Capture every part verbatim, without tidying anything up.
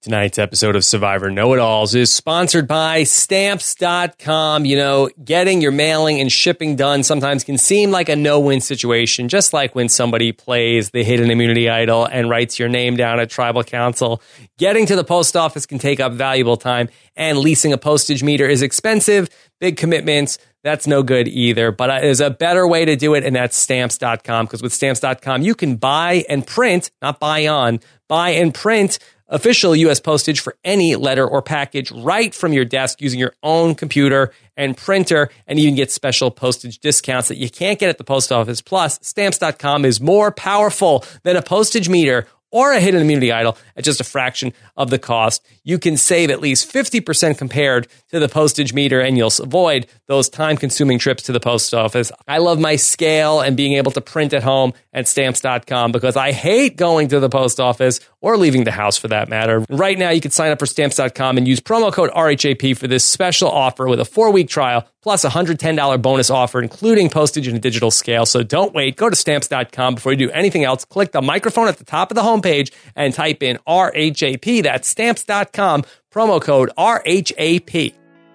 Tonight's episode of Survivor Know-It-Alls is sponsored by Stamps dot com. You know, getting your mailing and shipping done sometimes can seem like a no-win situation, just like when somebody plays the Hidden Immunity Idol and writes your name down at Tribal Council. Getting to the post office can take up valuable time, and leasing a postage meter is expensive. Big commitments, that's no good either. But there's a better way to do it, and that's Stamps dot com, because with Stamps dot com, you can buy and print, not buy on, buy and print official U S postage for any letter or package right from your desk using your own computer and printer, and even get special postage discounts that you can't get at the post office. Plus, Stamps dot com is more powerful than a postage meter or a Hidden Immunity Idol at just a fraction of the cost. You can save at least fifty percent compared to the postage meter, and you'll avoid those time-consuming trips to the post office. I love my scale and being able to print at home at Stamps dot com because I hate going to the post office or leaving the house for that matter. Right now, you can sign up for Stamps dot com and use promo code R H A P for this special offer with a four-week trial plus a one hundred ten dollars bonus offer, including postage and a digital scale. So don't wait. Go to Stamps dot com before you do anything else. Click the microphone at the top of the homepage and type in R H A P. That's Stamps dot com, promo code R H A P.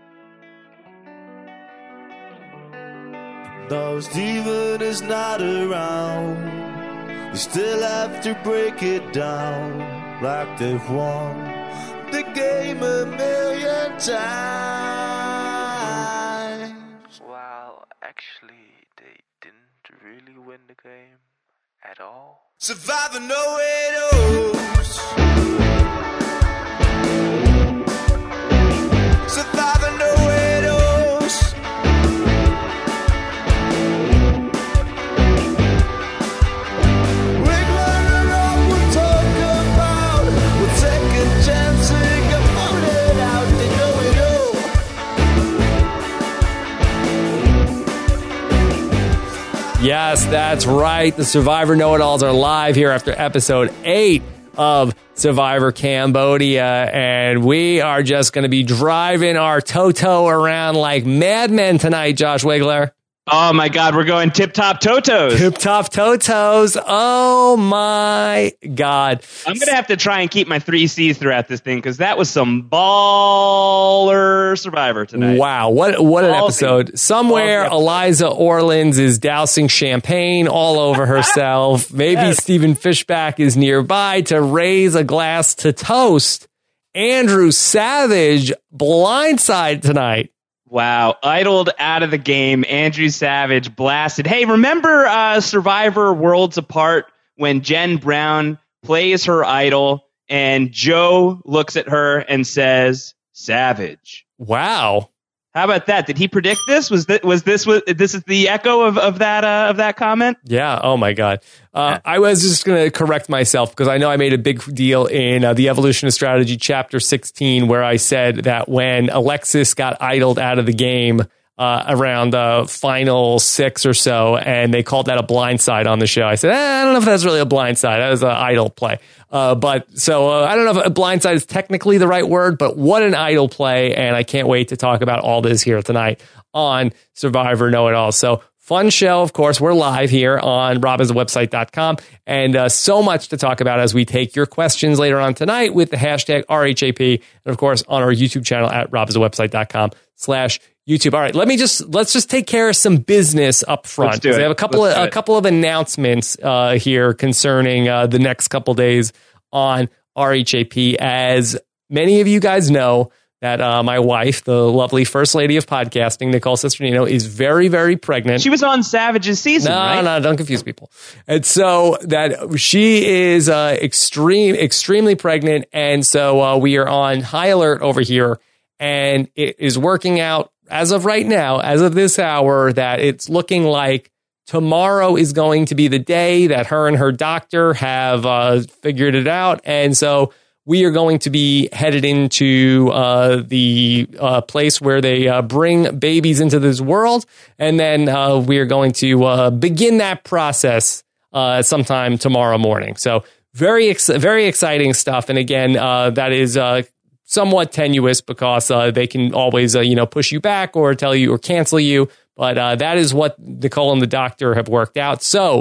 Though Steven is not around, we still have to break it down like they've won the game a million times. Well, actually, they didn't really win the game at all. Survivor Know-It-Alls. Survivor Know-It-Alls. We're gonna know what we'll talk about. We'll take a chance and get voted out. They know it all. Yes, that's right. The Survivor Know-It-Alls are live here after episode eight of Survivor Cambodia, and we are just going to be driving our Toto around like madmen tonight, Josh Wigler. Oh my God, we're going tip-top Totos. Tip-top Totos. Oh my God. I'm going to have to try and keep my three C's throughout this thing because that was some baller Survivor tonight. Wow, what what an All episode. the, Somewhere Eliza Orlins is dousing champagne all over herself. Maybe yes. Stephen Fishback is nearby to raise a glass to toast Andrew Savage blindside tonight. Wow, idled out of the game. Andrew Savage blasted. Hey, remember uh, Survivor Worlds Apart when Jen Brown plays her idol and Joe looks at her and says, Savage. Wow. How about that? Did he predict this? Was that was this was this is the echo of, of that uh, of that comment? Yeah. Oh my God. Uh, I was just going to correct myself because I know I made a big deal in uh, the Evolution of Strategy chapter sixteen where I said that when Alexis got idled out of the game uh, around the final six or so, and they called that a blindside on the show. I said, eh, I don't know if that's really a blindside. That was an idle play. Uh, but so uh, I don't know if a blindside is technically the right word, but what an idle play. And I can't wait to talk about all this here tonight on Survivor Know-It-All. So fun show. Of course, we're live here on rob is a website dot com, and uh, so much to talk about as we take your questions later on tonight with the hashtag R H A P, and of course on our YouTube channel at rob is a website dot com slash YouTube. All right, let me just let's just take care of some business up front. Let's do it. I have a couple Let's of a couple of announcements uh, here concerning uh, the next couple days on R H A P. As many of you guys know, that uh, my wife, the lovely First Lady of Podcasting, Nicole Cesternino, is very, very pregnant. She was on Savage's season, no, right? No, no, don't confuse people. And so that she is uh, extreme, extremely pregnant, and so uh, we are on high alert over here, and it is working out as of right now, as of this hour, that it's looking like tomorrow is going to be the day that her and her doctor have uh, figured it out, and so we are going to be headed into uh, the uh, place where they uh, bring babies into this world. And then uh, we are going to uh, begin that process uh, sometime tomorrow morning. So very, ex- very exciting stuff. And again, uh, that is uh, somewhat tenuous because uh, they can always, uh, you know, push you back or tell you or cancel you. But uh, that is what Nicole and the doctor have worked out. So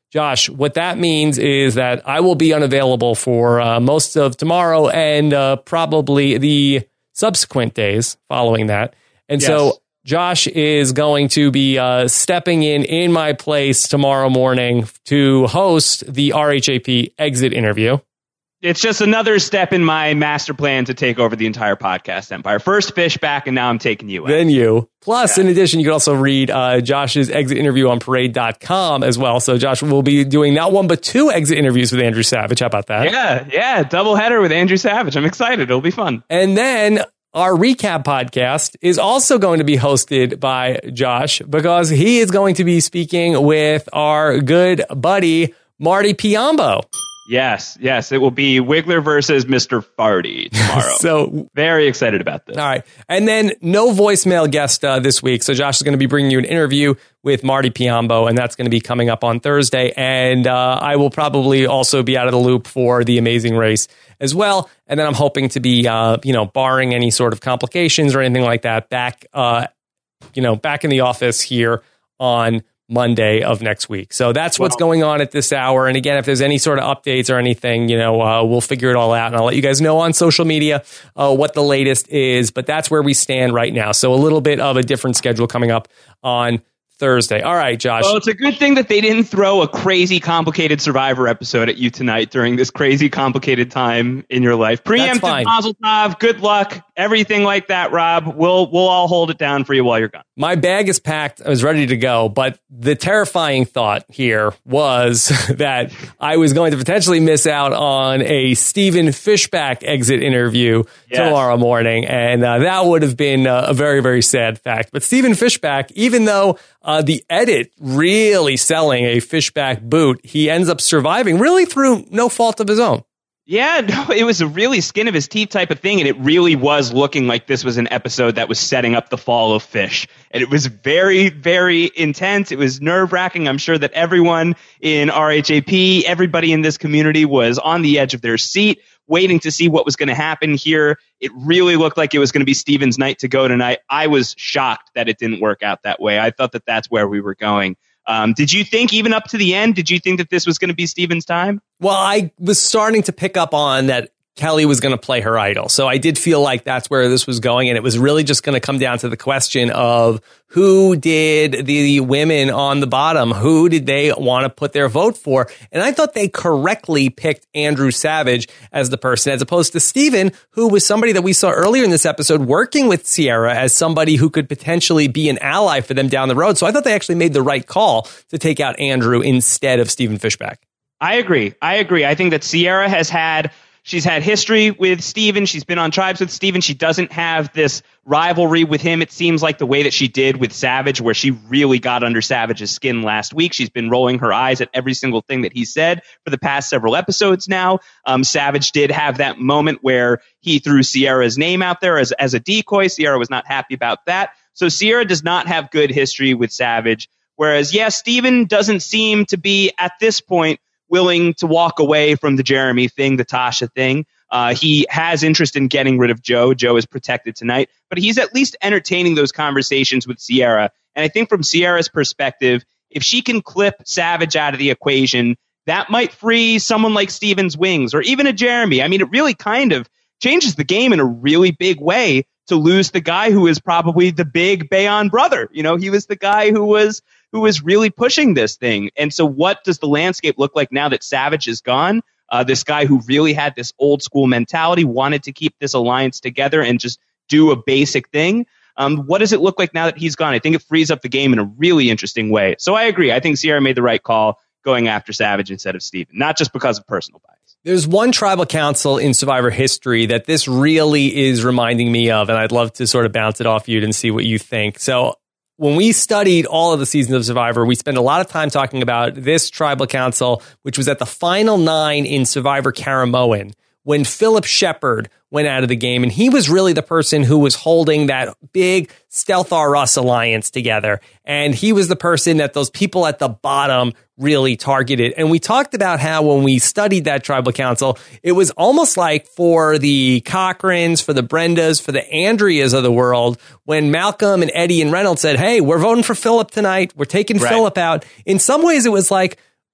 Josh, what that means is that I will be unavailable for uh, most of tomorrow and uh, probably the subsequent days following that. And Yes. so Josh is going to be uh, stepping in in my place tomorrow morning to host the R H A P exit interview. It's just another step in my master plan to take over the entire podcast empire. First Fishback, and now I'm taking you out. Then you. Plus, Yeah. in addition, you can also read uh, Josh's exit interview on parade dot com as well. So Josh will be doing not one, but two exit interviews with Andrew Savage. How about that? Yeah, yeah, doubleheader with Andrew Savage. I'm excited. It'll be fun. And then our recap podcast is also going to be hosted by Josh because he is going to be speaking with our good buddy, Marty Piombo. Yes, yes, it will be Wiggler versus Mister Farty tomorrow. So very excited about this. All right. And then no voicemail guest uh, this week. So Josh is going to be bringing you an interview with Marty Piombo, and that's going to be coming up on Thursday. And uh, I will probably also be out of the loop for the Amazing Race as well. And then I'm hoping to be, uh, you know, barring any sort of complications or anything like that, back, uh, you know, back in the office here on Monday of next week. So that's what's Wow. going on at this hour. And again, if there's any sort of updates or anything, you know, uh, we'll figure it all out. And I'll let you guys know on social media uh, what the latest is. But that's where we stand right now. So a little bit of a different schedule coming up on Thursday. All right, Josh. Well, it's a good thing that they didn't throw a crazy, complicated Survivor episode at you tonight during this crazy, complicated time in your life. Preemptive fine. Mazel Tov, good luck, everything like that, Rob. We'll we'll all hold it down for you while you're gone. My bag is packed. I was ready to go. But the terrifying thought here was that I was going to potentially miss out on a Stephen Fishback exit interview Yes. tomorrow morning. And uh, that would have been uh, a very, very sad fact. But Stephen Fishback, even though uh, the edit really selling a Fishback boot, he ends up surviving really through no fault of his own. Yeah, no, it was a really skin of his teeth type of thing, and it really was looking like this was an episode that was setting up the fall of Fish. And it was very, very intense. It was nerve-wracking. I'm sure that everyone in R H A P, everybody in this community was on the edge of their seat, waiting to see what was going to happen here. It really looked like it was going to be Steven's night to go tonight. I was shocked that it didn't work out that way. I thought that that's where we were going. Um, did you think, even up to the end, did you think that this was going to be Steven's time? Well, I was starting to pick up on that Kelly was going to play her idol. So I did feel like that's where this was going. And it was really just going to come down to the question of who did the women on the bottom, who did they want to put their vote for? And I thought they correctly picked Andrew Savage as the person, as opposed to Steven, who was somebody that we saw earlier in this episode working with Sierra as somebody who could potentially be an ally for them down the road. So I thought they actually made the right call to take out Andrew instead of Stephen Fishback. I agree. I agree. I think that Sierra has had, she's had history with Steven. She's been on tribes with Steven. She doesn't have this rivalry with him. It seems like the way that she did with Savage, where she really got under Savage's skin last week. She's been rolling her eyes at every single thing that he said for the past several episodes now. Um, Savage did have that moment where he threw Sierra's name out there as, as a decoy. Sierra was not happy about that. So Sierra does not have good history with Savage. Whereas, yeah, Steven doesn't seem to be, at this point, willing to walk away from the Jeremy thing, the Tasha thing. Uh, he has interest in getting rid of Joe. Joe is protected tonight, but he's at least entertaining those conversations with Sierra. And I think from Sierra's perspective, if she can clip Savage out of the equation, that might free someone like Steven's wings or even a Jeremy. I mean, it really kind of changes the game in a really big way to lose the guy who is probably the big Bayon brother. You know, he was the guy who was who was really pushing this thing. And so what does the landscape look like now that Savage is gone? Uh, this guy who really had this old school mentality, wanted to keep this alliance together and just do a basic thing. Um, what does it look like now that he's gone? I think it frees up the game in a really interesting way. So I agree. I think Sierra made the right call going after Savage instead of Steven, not just because of personal bias. There's one tribal council in Survivor history that this really is reminding me of, and I'd love to sort of bounce it off you and see what you think. So when we studied all of the seasons of Survivor, we spent a lot of time talking about this tribal council, which was at the final nine in Survivor Caramoan, when Philip Shepard went out of the game. And he was really the person who was holding that big Stealth R Us alliance together. And he was the person that those people at the bottom really targeted. And we talked about how when we studied that tribal council, it was almost like for the Cochrans, for the Brendas, for the Andreas of the world, when Malcolm and Eddie and Reynolds said, hey, we're voting for Philip tonight. We're taking Right. Philip out. In some ways, it was like,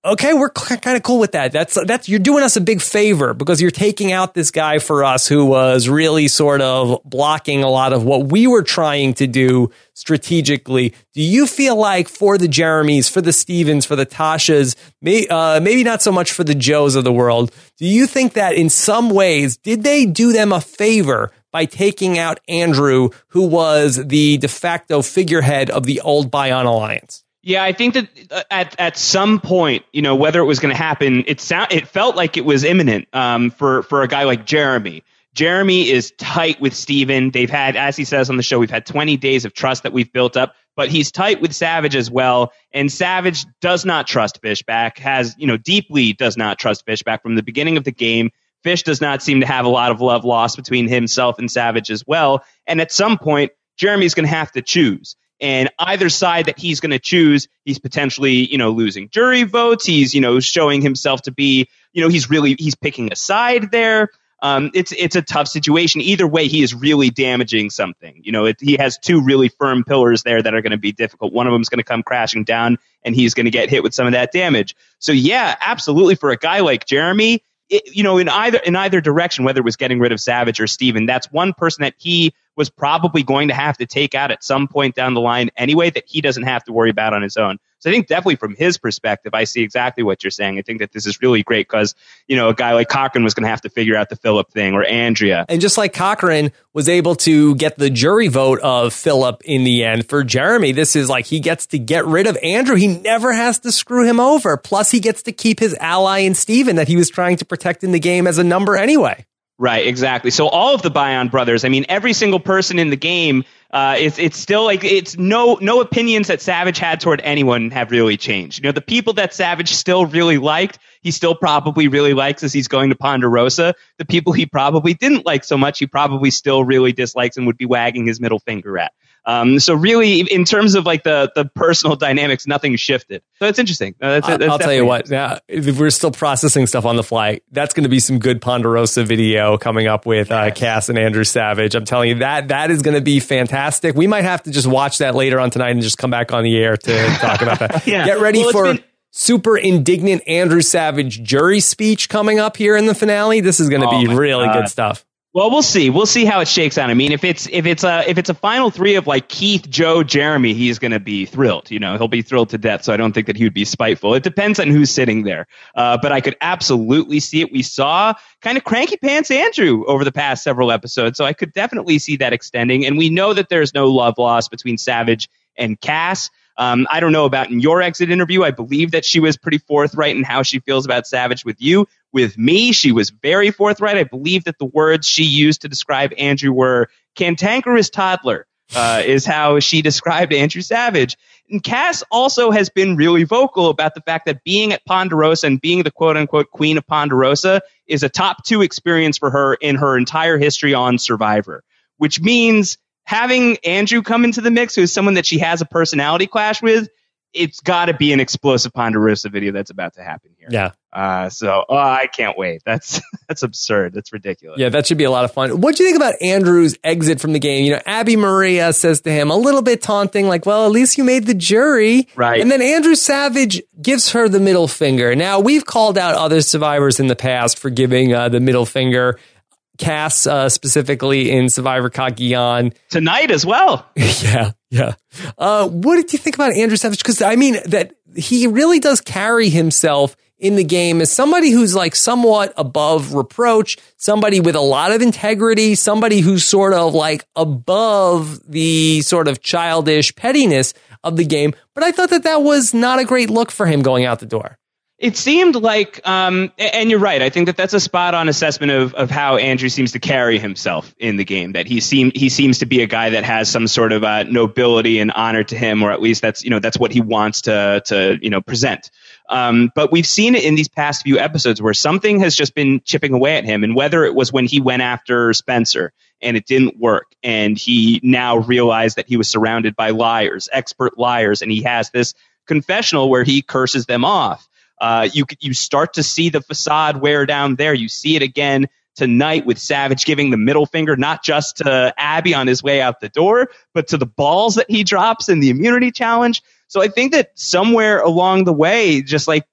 okay, we're kind of cool with that. That's that's you're doing us a big favor because you're taking out this guy for us who was really sort of blocking a lot of what we were trying to do strategically. Do you feel like for the Jeremys, for the Stevens, for the Tashas, may, uh, maybe not so much for the Joes of the world, do you think that in some ways, did they do them a favor by taking out Andrew, who was the de facto figurehead of the old Bion Alliance? Yeah, I think that at at some point, you know, whether it was going to happen, it sound it felt like it was imminent um, for for a guy like Jeremy. Jeremy is tight with Steven. They've had, as he says on the show, we've had twenty days of trust that we've built up, but he's tight with Savage as well. And Savage does not trust Fishback, has, you know, deeply does not trust Fishback from the beginning of the game. Fish does not seem to have a lot of love lost between himself and Savage as well. And at some point, Jeremy's going to have to choose. And either side that he's going to choose, he's potentially, you know, losing jury votes. He's, you know, showing himself to be, you know, he's really, he's picking a side there. Um, it's it's a tough situation. Either way, he is really damaging something. You know, it, he has two really firm pillars there that are going to be difficult. One of them is going to come crashing down, and he's going to get hit with some of that damage. So, yeah, absolutely. For a guy like Jeremy, it, you know, in either in either direction, whether it was getting rid of Savage or Steven, that's one person that he was probably going to have to take out at some point down the line anyway, that he doesn't have to worry about on his own. So I think definitely from his perspective, I see exactly what you're saying. I think that this is really great because, you know, a guy like Cochran was going to have to figure out the Philip thing, or Andrea. And just like Cochran was able to get the jury vote of Philip in the end, for Jeremy, this is like he gets to get rid of Andrew. He never has to screw him over. Plus, he gets to keep his ally in Steven that he was trying to protect in the game as a number anyway. Right, exactly. So all of the Bion brothers, I mean, every single person in the game, uh, it's it's still like it's no no opinions that Savage had toward anyone have really changed. You know, the people that Savage still really liked, he still probably really likes as he's going to Ponderosa. The people he probably didn't like so much, he probably still really dislikes and would be wagging his middle finger at. Um, so really, in terms of like the, the personal dynamics, nothing shifted. So it's interesting. Uh, that's, that's I'll tell you what, now, if we're still processing stuff on the fly, that's going to be some good Ponderosa video coming up with uh, Cass and Andrew Savage. I'm telling you, that that is going to be fantastic. We might have to just watch that later on tonight and just come back on the air to talk about that. yeah. Get ready well, for been- super indignant Andrew Savage jury speech coming up here in the finale. This is going to oh be really God. good stuff. Well, we'll see. We'll see how it shakes out. I mean, if it's if it's a if it's a final three of like Keith, Joe, Jeremy, he's going to be thrilled. You know, he'll be thrilled to death. So I don't think that he would be spiteful. It depends on who's sitting there. Uh, but I could absolutely see it. We saw kind of cranky pants Andrew over the past several episodes, so I could definitely see that extending. And we know that there's no love lost between Savage and Cass. Um, I don't know about in your exit interview. I believe that she was pretty forthright in how she feels about Savage with you. With me, she was very forthright. I believe that the words she used to describe Andrew were cantankerous toddler, uh, is how she described Andrew Savage. And Cass also has been really vocal about the fact that being at Ponderosa and being the quote-unquote queen of Ponderosa is a top two experience for her in her entire history on Survivor, which means having Andrew come into the mix, who's someone that she has a personality clash with, it's got to be an explosive Ponderosa video that's about to happen here. Yeah. Uh, so oh, I can't wait. That's that's absurd. That's ridiculous. Yeah, that should be a lot of fun. What do you think about Andrew's exit from the game? You know, Abby Maria says to him a little bit taunting, like, well, at least you made the jury. Right. And then Andrew Savage gives her the middle finger. Now, we've called out other survivors in the past for giving uh, the middle finger. Cass, uh, specifically in Survivor Cagayan. Tonight as well. yeah, yeah. Uh, what did you think about Andrew Savage? Because, I mean, that he really does carry himself in the game as somebody who's like somewhat above reproach, somebody with a lot of integrity, somebody who's sort of like above the sort of childish pettiness of the game. But I thought that that was not a great look for him going out the door. It seemed like, um, and you're right, I think that that's a spot-on assessment of, of how Andrew seems to carry himself in the game, that he seem, he seems to be a guy that has some sort of uh, nobility and honor to him, or at least that's, you know, that's what he wants to, to you know, present. Um, but we've seen it in these past few episodes where something has just been chipping away at him, and whether it was when he went after Spencer and it didn't work, and he now realized that he was surrounded by liars, expert liars, and he has this confessional where he curses them off. Uh, you you start to see the facade wear down there. You see it again tonight with Savage giving the middle finger, not just to Abby on his way out the door, but to the balls that he drops in the immunity challenge. So I think that somewhere along the way, just like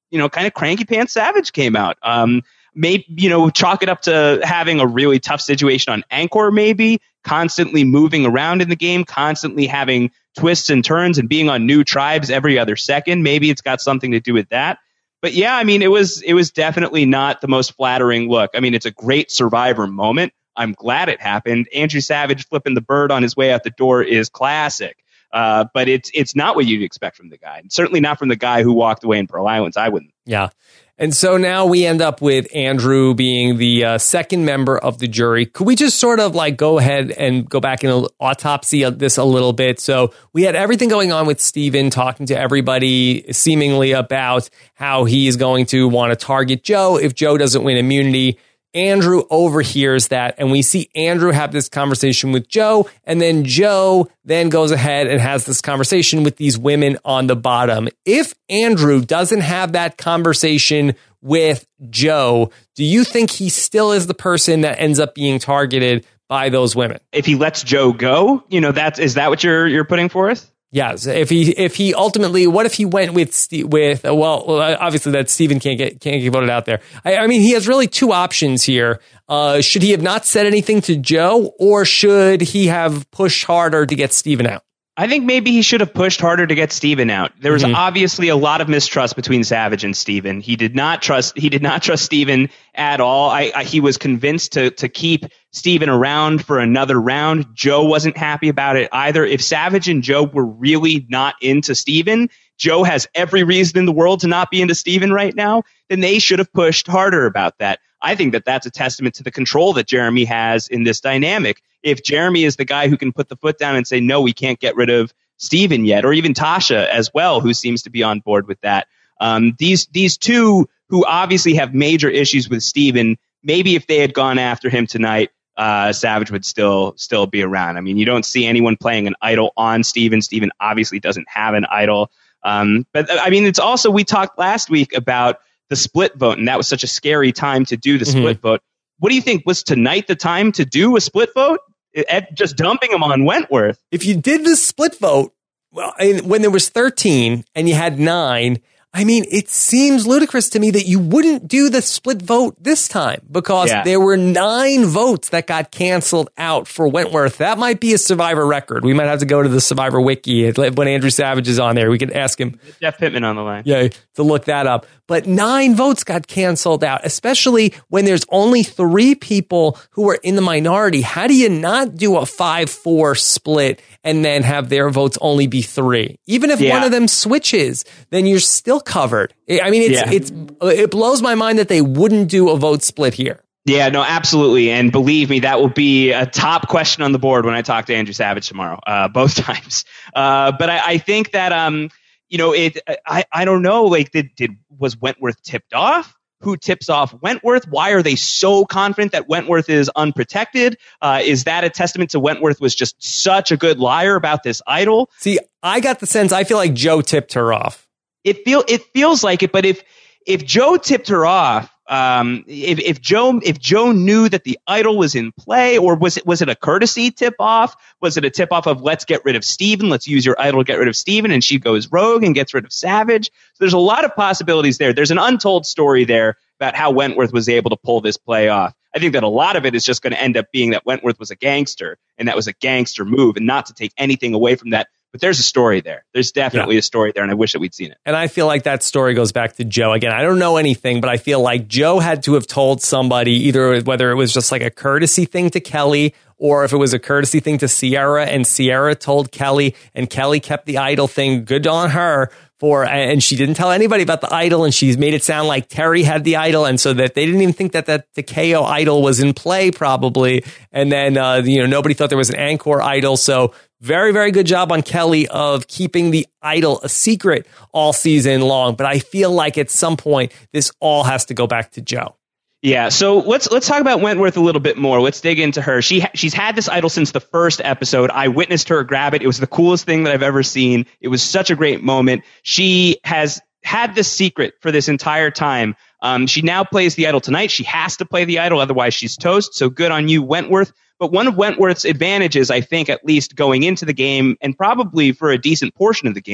you know, kind of cranky pants Savage came out. Um, maybe, you know, chalk it up to having a really tough situation on Anchor, maybe constantly moving around in the game, constantly having twists and turns and being on new tribes every other second. Maybe it's got something to do with that. But yeah, I mean, it was it was definitely not the most flattering look. I mean, it's a great Survivor moment. I'm glad it happened. Andrew Savage flipping the bird on his way out the door is classic. Uh, but it's it's not what you'd expect from the guy. And certainly not from the guy who walked away in Pearl Islands. I wouldn't. Yeah. And so now we end up with Andrew being the uh, second member of the jury. Could we just sort of like go ahead and go back and autopsy this a little bit? So we had everything going on with Steven talking to everybody seemingly about how he is going to want to target Joe if Joe doesn't win immunity. Andrew overhears that, and we see Andrew have this conversation with Joe, and then Joe then goes ahead and has this conversation with these women on the bottom. If Andrew doesn't have that conversation with Joe, do you think he still is the person that ends up being targeted by those women? If he lets Joe go, you know, that's is that what you're you're putting forth? Yes. If he if he ultimately, what if he went with Steve, with uh, well, obviously that Steven can't get can't get voted out there. I, I mean, he has really two options here. Uh, should he have not said anything to Joe, or should he have pushed harder to get Steven out? I think maybe he should have pushed harder to get Steven out. There was Mm-hmm. obviously a lot of mistrust between Savage and Steven. He did not trust he did not trust Steven at all. I, I he was convinced to to keep Steven around for another round. Joe wasn't happy about it either. If Savage and Joe were really not into Steven, Joe has every reason in the world to not be into Steven right now, then they should have pushed harder about that. I think that that's a testament to the control that Jeremy has in this dynamic. If Jeremy is the guy who can put the foot down and say, no, we can't get rid of Steven yet, or even Tasha as well, who seems to be on board with that. Um, these these two who obviously have major issues with Steven, maybe if they had gone after him tonight, uh, Savage would still still be around. I mean, you don't see anyone playing an idol on Steven. Steven obviously doesn't have an idol. Um, but I mean, it's also, we talked last week about the split vote, and that was such a scary time to do the Mm-hmm. split vote. What do you think? Was tonight the time to do a split vote? At just dumping him on Wentworth. If you did the split vote, well, I- when there was thirteen and you had nine, I mean, it seems ludicrous to me that you wouldn't do the split vote this time, because Yeah. there were nine votes that got canceled out for Wentworth. That might be a Survivor record. We might have to go to the Survivor Wiki when Andrew Savage is on there. We could ask him. Jeff Pittman on the line. Yeah, to look that up. But nine votes got canceled out, especially when there's only three people who are in the minority. How do you not do a five four split and then have their votes only be three? Even if Yeah. one of them switches, then you're still covered. I mean, it's Yeah. it's it blows my mind that they wouldn't do a vote split here. Yeah, no, absolutely. And believe me, that will be a top question on the board when I talk to Andrew Savage tomorrow, uh, both times. Uh, but I, I think that, um, you know, it, I, I don't know, like, did, did, was Wentworth tipped off? Who tips off Wentworth? Why are they so confident that Wentworth is unprotected? Uh, is that a testament to Wentworth was just such a good liar about this idol? See, I got the sense, I feel like Joe tipped her off. It feel it feels like it, but if if Joe tipped her off, um, if if Joe if Joe knew that the idol was in play, or was it was it a courtesy tip off? Was it a tip off of let's get rid of Steven, let's use your idol to get rid of Steven, and she goes rogue and gets rid of Savage? So there's a lot of possibilities there. There's an untold story there about how Wentworth was able to pull this play off. I think that a lot of it is just going to end up being that Wentworth was a gangster, and that was a gangster move, and not to take anything away from that. But there's a story there. There's definitely Yeah. a story there, and I wish that we'd seen it. And I feel like that story goes back to Joe. Again, I don't know anything, but I feel like Joe had to have told somebody, either whether it was just like a courtesy thing to Kelly, or if it was a courtesy thing to Sierra, and Sierra told Kelly, and Kelly kept the idol thing. Good on her. For, and she didn't tell anybody about the idol, and she's made it sound like Terry had the idol, and so that they didn't even think that that Takeo idol was in play, probably. And then, uh, you know, nobody thought there was an Angkor idol. So very, very good job on Kelly of keeping the idol a secret all season long. But I feel like at some point, this all has to go back to Joe. Yeah, so let's let's talk about Wentworth a little bit more. Let's dig into her. She ha- she's had this idol since the first episode. I witnessed her grab it. It was the coolest thing that I've ever seen. It was such a great moment. She has had this secret for this entire time. Um, she now plays the idol tonight. She has to play the idol, otherwise she's toast. So good on you, Wentworth. But one of Wentworth's advantages, I think, at least going into the game, and probably for a decent portion of the game,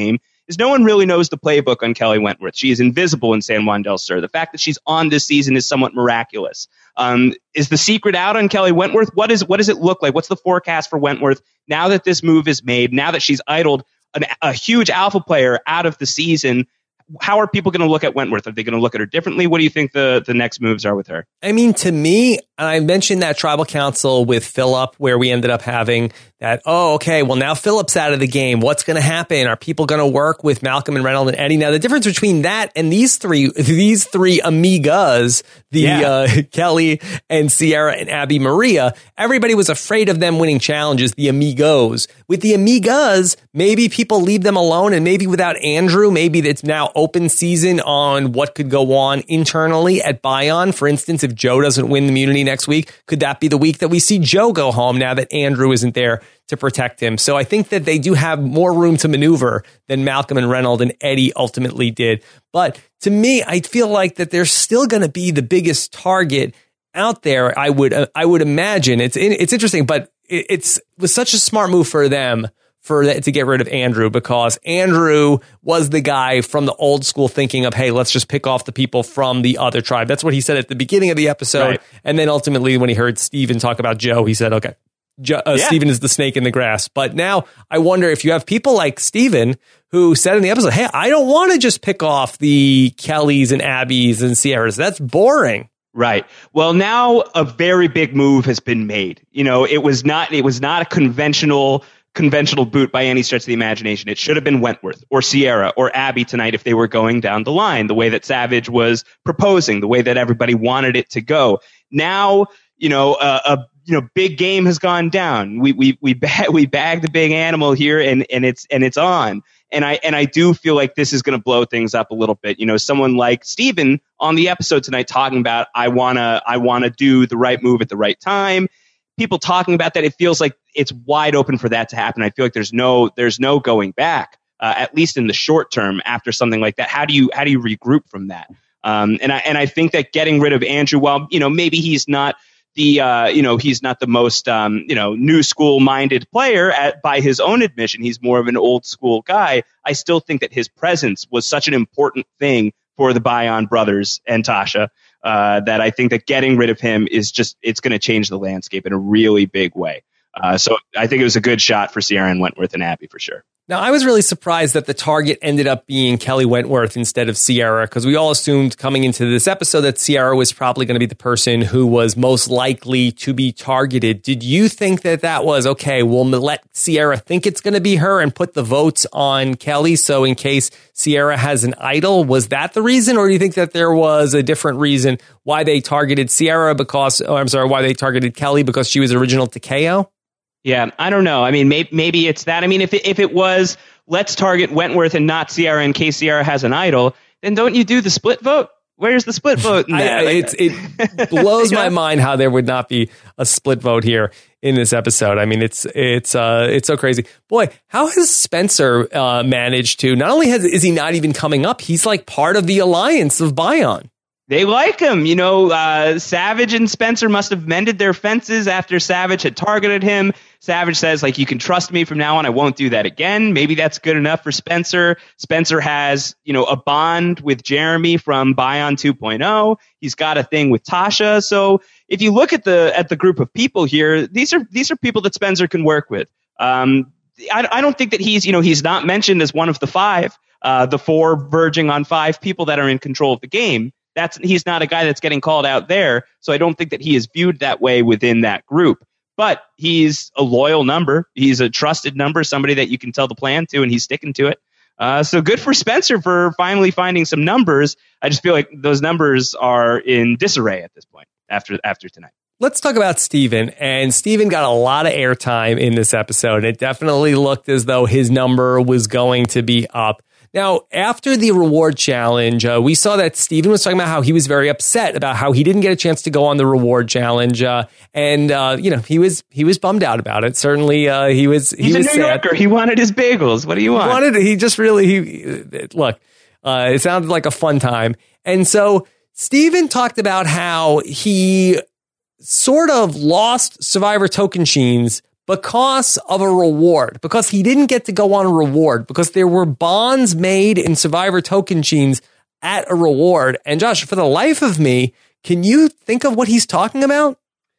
is no one really knows the playbook on Kelly Wentworth. She is invisible in San Juan del Sur. The fact that she's on this season is somewhat miraculous. Um, is the secret out on Kelly Wentworth? What is what does it look like? What's the forecast for Wentworth now that this move is made? Now that she's idled an, a huge alpha player out of the season? How are people going to look at Wentworth? Are they going to look at her differently? What do you think the, the next moves are with her? I mean, to me, I mentioned that tribal council with Phillip where we ended up having that, oh, okay, well, now Phillip's out of the game. What's going to happen? Are people going to work with Malcolm and Reynolds and Eddie? Now, the difference between that and these three, these three amigas, the Yeah. uh, Kelly and Sierra and Abby Maria, everybody was afraid of them winning challenges, the amigos. With the amigas, maybe people leave them alone, and maybe without Andrew, maybe it's now open season on what could go on internally at Bion. For instance, if Joe doesn't win the immunity next week, could that be the week that we see Joe go home now that Andrew isn't there to protect him? So I think that they do have more room to maneuver than Malcolm and Reynolds and Eddie ultimately did. But to me, I feel like that they're still going to be the biggest target out there. I would uh, I would imagine it's it's interesting, but it, it's it was such a smart move for them for that, to get rid of Andrew, because Andrew was the guy from the old school thinking of, hey, let's just pick off the people from the other tribe. That's what he said at the beginning of the episode. Right. And then ultimately when he heard Steven talk about Joe, he said, okay, Jo- uh, yeah. Steven is the snake in the grass. But now I wonder if you have people like Steven who said in the episode, hey, I don't want to just pick off the Kellys and Abbys and Sierras. That's boring. Right. Well, now a very big move has been made. You know, it was not it was not a conventional conventional boot by any stretch of the imagination. It should have been Wentworth or Sierra or Abby tonight if they were going down the line, the way that Savage was proposing, the way that everybody wanted it to go. Now, you know, uh, a you know, big game has gone down. We we we ba- we bagged the big animal here, and and it's and it's on. And I and I do feel like this is going to blow things up a little bit. You know, someone like Steven on the episode tonight talking about I wanna I wanna do the right move at the right time. People talking about that, it feels like it's wide open for that to happen. I feel like there's no there's no going back, uh, at least in the short term after something like that. How do you how do you regroup from that? Um, and I and I think that getting rid of Andrew, well, you know, maybe he's not the uh, you know he's not the most um, you know new school minded player at, by his own admission. He's more of an old school guy. I still think that his presence was such an important thing for the Bion brothers and Tasha. Uh, that I think that getting rid of him is just, it's going to change the landscape in a really big way. Uh, so I think it was a good shot for Sierra and Wentworth and Abby for sure. Now, I was really surprised that the target ended up being Kelly Wentworth instead of Sierra, because we all assumed coming into this episode that Sierra was probably going to be the person who was most likely to be targeted. Did you think that that was, okay, we'll let Sierra think it's going to be her and put the votes on Kelly, so in case Sierra has an idol? Was that the reason, or do you think that there was a different reason why they targeted Sierra because, oh, I'm sorry, why they targeted Kelly because she was original to K O? Yeah, I don't know. I mean, maybe, maybe it's that. I mean, if it, if it was, let's target Wentworth and not Sierra in case Sierra has an idol, then don't you do the split vote? Where's the split vote in that? I, it's, it blows you know? my mind how there would not be a split vote here in this episode. I mean, it's it's uh, it's so crazy. Boy, how has Spencer uh, managed to, not only has is he not even coming up, he's like part of the alliance of Bion. They like him. You know, uh, Savage and Spencer must have mended their fences after Savage had targeted him. Savage says, like, you can trust me from now on. I won't do that again. Maybe that's good enough for Spencer. Spencer has, you know, a bond with Jeremy from Bion two point oh. He's got a thing with Tasha. So if you look at the at the group of people here, these are these are people that Spencer can work with. Um, I, I don't think that he's, you know, he's not mentioned as one of the five, uh, the four verging on five people that are in control of the game. That's he's not a guy that's getting called out there, so I don't think that he is viewed that way within that group. But he's a loyal number. He's a trusted number, somebody that you can tell the plan to, and he's sticking to it. Uh, so good for Spencer for finally finding some numbers. I just feel like those numbers are in disarray at this point after after tonight. Let's talk about Steven. And Steven got a lot of airtime in this episode. It definitely looked as though his number was going to be up. Now, after the reward challenge, uh, we saw that Steven was talking about how he was very upset about how he didn't get a chance to go on the reward challenge. Uh, and, uh, you know, he was he was bummed out about it. Certainly, uh, he was he He's was a New sad. Yorker. He wanted his bagels. What do you want? He wanted, he just really, he look, uh, it sounded like a fun time. And so Steven talked about how he sort of lost Survivor Tocantins because of a reward, because he didn't get to go on a reward, because there were bonds made in Survivor Tocantins at a reward. And Josh, for the life of me, can you think of what he's talking about?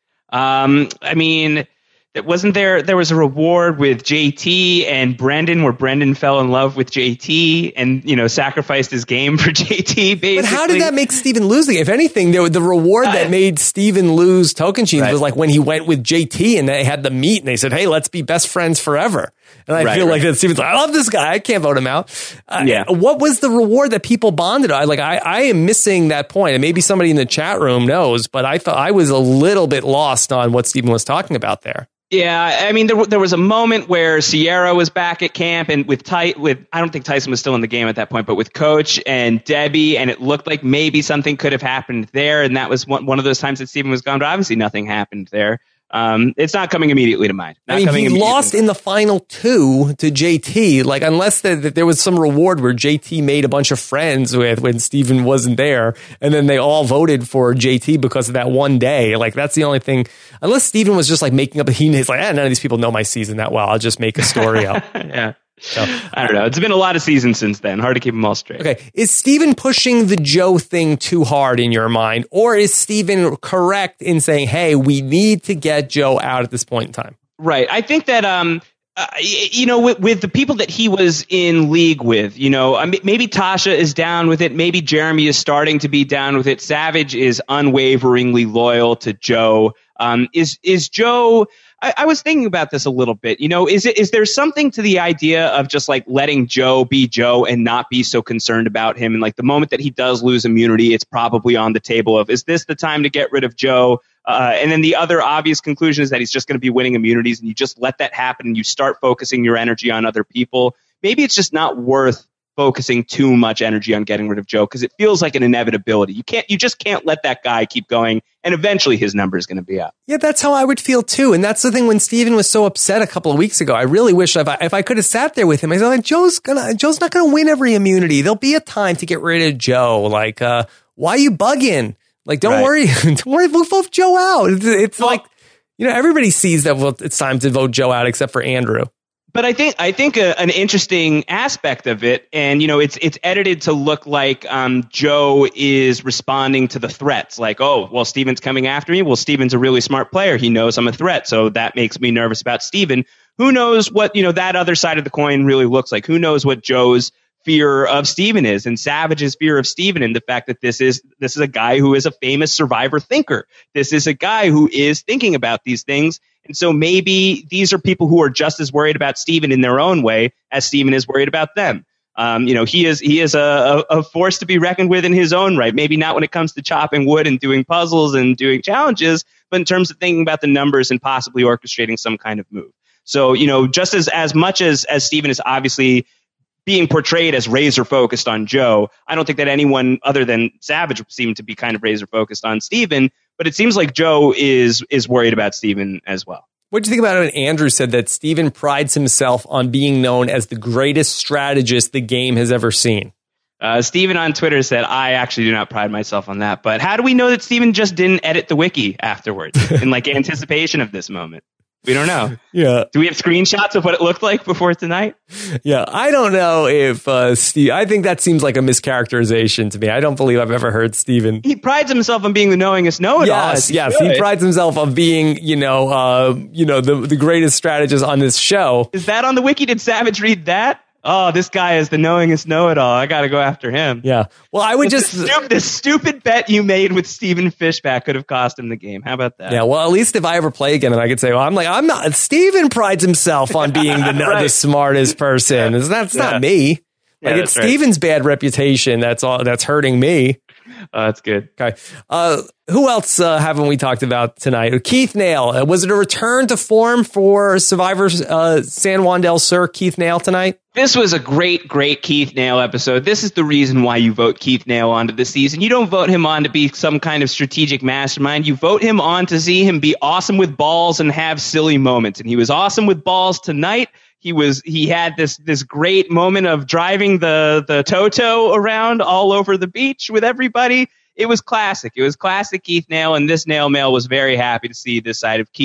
Um, I mean, wasn't there, there was a reward with J T and Brendan where Brendan fell in love with J T and, you know, sacrificed his game for J T, basically. But how did that make Steven lose? If anything, there, the reward that made Steven lose Tocantins right. was like when he went with J T and they had the meet and they said, hey, let's be best friends forever. And I right, feel right. like that Steven's like, I love this guy. I can't vote him out. Uh, yeah. What was the reward that people bonded on? Like, I, I am missing that point. And maybe somebody in the chat room knows, but I thought I was a little bit lost on what Steven was talking about there. Yeah, I mean, there there was a moment where Sierra was back at camp and with Ty, with I don't think Tyson was still in the game at that point, but with Coach and Debbie, and it looked like maybe something could have happened there, and that was one, one of those times that Steven was gone, but obviously nothing happened there. Um, it's not coming immediately to mind. Not I mean, he lost in the final two to J T, like unless the, the, there was some reward where J T made a bunch of friends with when Steven wasn't there, and then they all voted for J T because of that one day. Like that's the only thing. Unless Steven was just like making up, he's like, eh, none of these people know my season that well. I'll just make a story up. Yeah. So, I don't know. It's been a lot of seasons since then. Hard to keep them all straight. Okay. Is Steven pushing the Joe thing too hard in your mind? Or is Steven correct in saying, hey, we need to get Joe out at this point in time? Right. I think that, um, uh, you know, with, with the people that he was in league with, you know, I mean, maybe Tasha is down with it. Maybe Jeremy is starting to be down with it. Savage is unwaveringly loyal to Joe. Um, is, is Joe... I was thinking about this a little bit. You know, is it is there something to the idea of just like letting Joe be Joe and not be so concerned about him? And like the moment that he does lose immunity, it's probably on the table of, is this the time to get rid of Joe? Uh, and then the other obvious conclusion is that he's just going to be winning immunities, and you just let that happen and you start focusing your energy on other people. Maybe it's just not worth focusing too much energy on getting rid of Joe because it feels like an inevitability. You can't, you just can't let that guy keep going, and eventually his number is going to be up. Yeah, that's how I would feel too. And that's the thing when Steven was so upset a couple of weeks ago. I really wish if I, if I could have sat there with him, I said, like, Joe's gonna, Joe's not going to win every immunity. There'll be a time to get rid of Joe. Like, uh, why are you bugging? Like, don't right. worry, don't worry, we'll vote Joe out. It's, it's well, like, you know, everybody sees that well, it's time to vote Joe out except for Andrew. But I think I think a, an interesting aspect of it, and you know, it's it's edited to look like um, Joe is responding to the threats. Like, oh, well, Steven's coming after me. Well, Steven's a really smart player. He knows I'm a threat, so that makes me nervous about Steven. Who knows what, you know, that other side of the coin really looks like? Who knows what Joe's fear of Steven is, and Savage's fear of Steven, and the fact that this is this is a guy who is a famous Survivor thinker. This is a guy who is thinking about these things. And so maybe these are people who are just as worried about Steven in their own way as Steven is worried about them. Um, you know, he is he is a, a, a force to be reckoned with in his own right. Maybe not when it comes to chopping wood and doing puzzles and doing challenges, but in terms of thinking about the numbers and possibly orchestrating some kind of move. So, you know, just as, as much as, as Steven is obviously being portrayed as razor focused on Joe, I don't think that anyone other than Savage seemed to be kind of razor focused on Steven. But it seems like Joe is is worried about Steven as well. What do you think about it when Andrew said that Steven prides himself on being known as the greatest strategist the game has ever seen? Uh, Steven on Twitter said, I actually do not pride myself on that. But how do we know that Steven just didn't edit the wiki afterwards in like anticipation of this moment? We don't know. Yeah. Do we have screenshots of what it looked like before tonight? Yeah. I don't know if uh, Steve, I think that seems like a mischaracterization to me. I don't believe I've ever heard Steven. He prides himself on being the knowingest know-it-all. Yes. Yes. He prides himself on being, you know, uh, you know, the, the greatest strategist on this show. Is that on the wiki? Did Savage read that? Oh, this guy is the knowingest know-it-all. I got to go after him. Yeah. Well, I would just... The stupid, the stupid bet you made with Steven Fishback could have cost him the game. How about that? Yeah, well, at least if I ever play again, and I could say, well, I'm like, I'm not... Steven prides himself on being the, right. the smartest person. Yeah. That's not yeah. me. Yeah, like, it's Steven's right. bad reputation that's all that's hurting me. Uh, that's good. Okay. Uh, who else uh, haven't we talked about tonight? Keith Nail. Uh, was it a return to form for Survivor uh, San Juan del Sur, Keith Nail, tonight? This was a great, great Keith Nail episode. This is the reason why you vote Keith Nail onto the season. You don't vote him on to be some kind of strategic mastermind. You vote him on to see him be awesome with balls and have silly moments. And he was awesome with balls tonight. He was he had this this great moment of driving the the Toto around all over the beach with everybody. It was classic. It was classic Keith Nail, and this Nail Mail was very happy to see this side of Keith.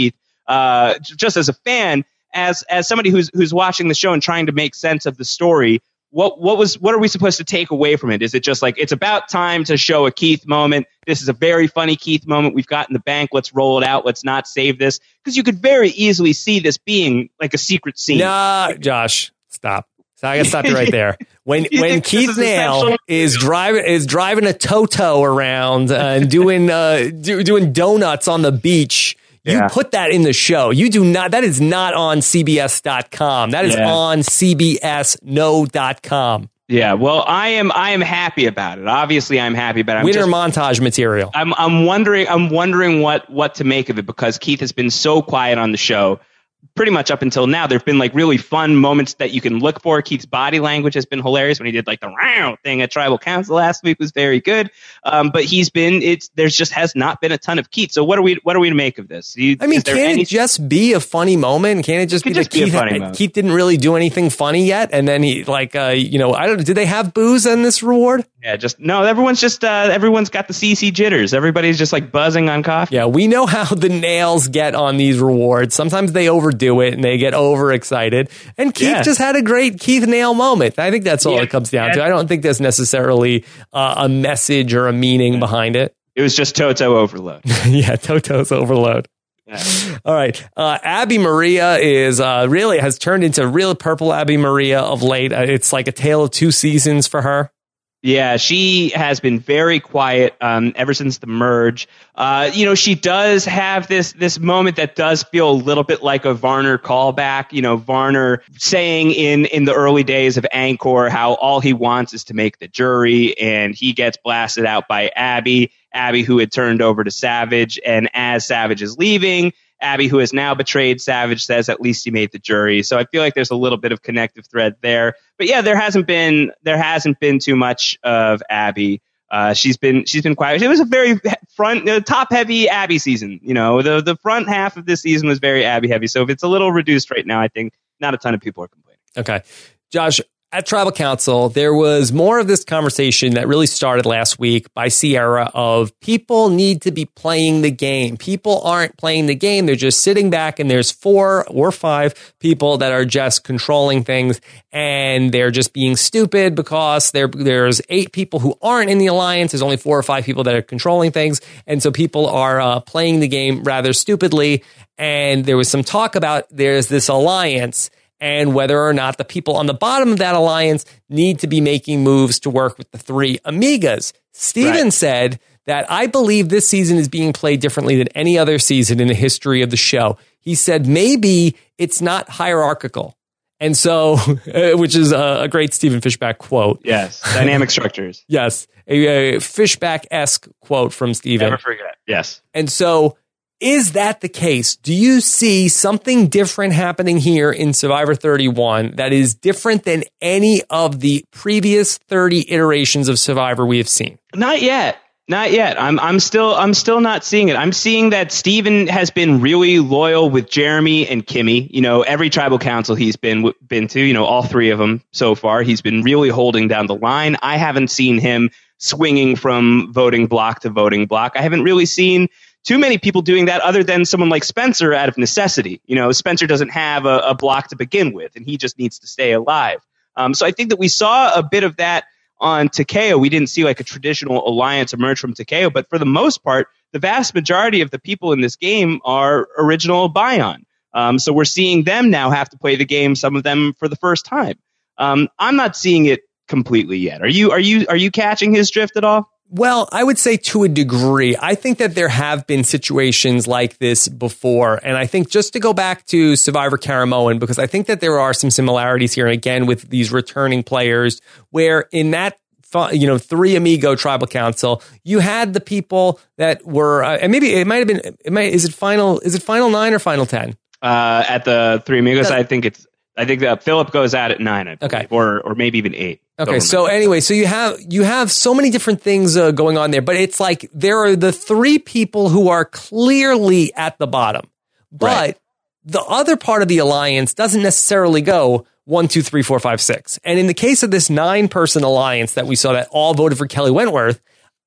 uh, j- just as a fan, as as somebody who's who's watching the show and trying to make sense of the story. What what was what are we supposed to take away from it? Is it just like it's about time to show a Keith moment? This is a very funny Keith moment we've got in the bank. Let's roll it out. Let's not save this, because you could very easily see this being like a secret scene. Nah, Josh, stop. So I gotta stop you right there. When You when think this Keith is Nail essential? is driving is driving a Toto around uh, and doing uh, do, doing donuts on the beach. You Yeah. put that in the show. You do not. That is not on C B S dot com. That is Yeah. on C B S no dot com. Yeah, well, I am I am happy about it. Obviously, I'm happy about it. I'm Winter just- montage material. I'm I'm wondering I'm wondering what what to make of it, because Keith has been so quiet on the show pretty much up until now. There've been like really fun moments that you can look for. Keith's body language has been hilarious when he did like the round thing at Tribal Council last week was very good. Um, but he's been it's there's just has not been a ton of Keith. So what are we what are we to make of this? Do you, I mean, is there can any- it just be a funny moment? Can it just Could be just that be a Keith, funny moment. Keith didn't really do anything funny yet, and then he like uh, you know I don't. Did they have booze in this reward? yeah, just no. Everyone's just uh, everyone's got the C C jitters. Everybody's just like buzzing on coffee. Yeah, we know how the nails get on these rewards. Sometimes they overdo it and they get overexcited. And Keith Yeah. just had a great Keith Nail moment. I think that's all Yeah. it comes down Yeah. to. I don't think there's necessarily uh, a message or a meaning behind it. It was just Toto overload. Yeah, Toto's overload. Yeah. All right. Uh, Abby Maria is uh, really has turned into real purple Abby Maria of late. Uh, it's like a tale of two seasons for her. Yeah, she has been very quiet um, ever since the merge. Uh, you know, she does have this this moment that does feel a little bit like a Varner callback. You know, Varner saying in in the early days of Anchor how all he wants is to make the jury, and he gets blasted out by Abby. Abby, who had turned over to Savage, and as Savage is leaving, Abby, who has now betrayed Savage, says at least he made the jury. So I feel like there's a little bit of connective thread there. But yeah, there hasn't been there hasn't been too much of Abby. Uh, she's been she's been quiet. It was a very front uh, top heavy Abby season. You know, the the front half of this season was very Abby heavy. So if it's a little reduced right now, I think not a ton of people are complaining. Okay. Josh, at Tribal Council, there was more of this conversation that really started last week by Sierra of people need to be playing the game. People aren't playing the game. They're just sitting back, and there's four or five people that are just controlling things, and they're just being stupid because there, there's eight people who aren't in the alliance. There's only four or five people that are controlling things. And so people are uh, playing the game rather stupidly. And there was some talk about there's this alliance, and whether or not the people on the bottom of that alliance need to be making moves to work with the three Amigas. Steven Right. said that I believe this season is being played differently than any other season in the history of the show. He said maybe it's not hierarchical. And so, which is a, a great Stephen Fishback quote. Yes, dynamic structures. Yes, a, a Fishback-esque quote from Steven. Never forget. Yes. And so, is that the case? Do you see something different happening here in Survivor thirty-one that is different than any of the previous thirty iterations of Survivor we have seen? Not yet. Not yet. I'm I'm still I'm still not seeing it. I'm seeing that Steven has been really loyal with Jeremy and Kimmy. You know, every tribal council he's been been to, you know, all three of them so far, he's been really holding down the line. I haven't seen him swinging from voting block to voting block. I haven't really seen too many people doing that other than someone like Spencer out of necessity. You know, Spencer doesn't have a, a block to begin with, and he just needs to stay alive. Um, so I think that we saw a bit of that on Takeo. We didn't see like a traditional alliance emerge from Takeo, but for the most part, the vast majority of the people in this game are original Bion. Um, so we're seeing them now have to play the game, some of them for the first time. Um, I'm not seeing it completely yet. Are you, are you, are you catching his drift at all? Well, I would say to a degree. I think that there have been situations like this before. And I think just to go back to Survivor Caramoan, because I think that there are some similarities here, again, with these returning players, where in that, you know, three Amigo Tribal Council, you had the people that were, uh, and maybe it might have been, it might, is it final, is it final nine or final ten? Uh, at the Three Amigos, I think it's, I think that Philip goes out at nine, I believe, Okay. or or maybe even eight. Okay, so anyway, so you have you have so many different things uh, going on there, but it's like there are the three people who are clearly at the bottom, but Right. the other part of the alliance doesn't necessarily go one, two, three, four, five, six. And in the case of this nine-person alliance that we saw that all voted for Kelly Wentworth,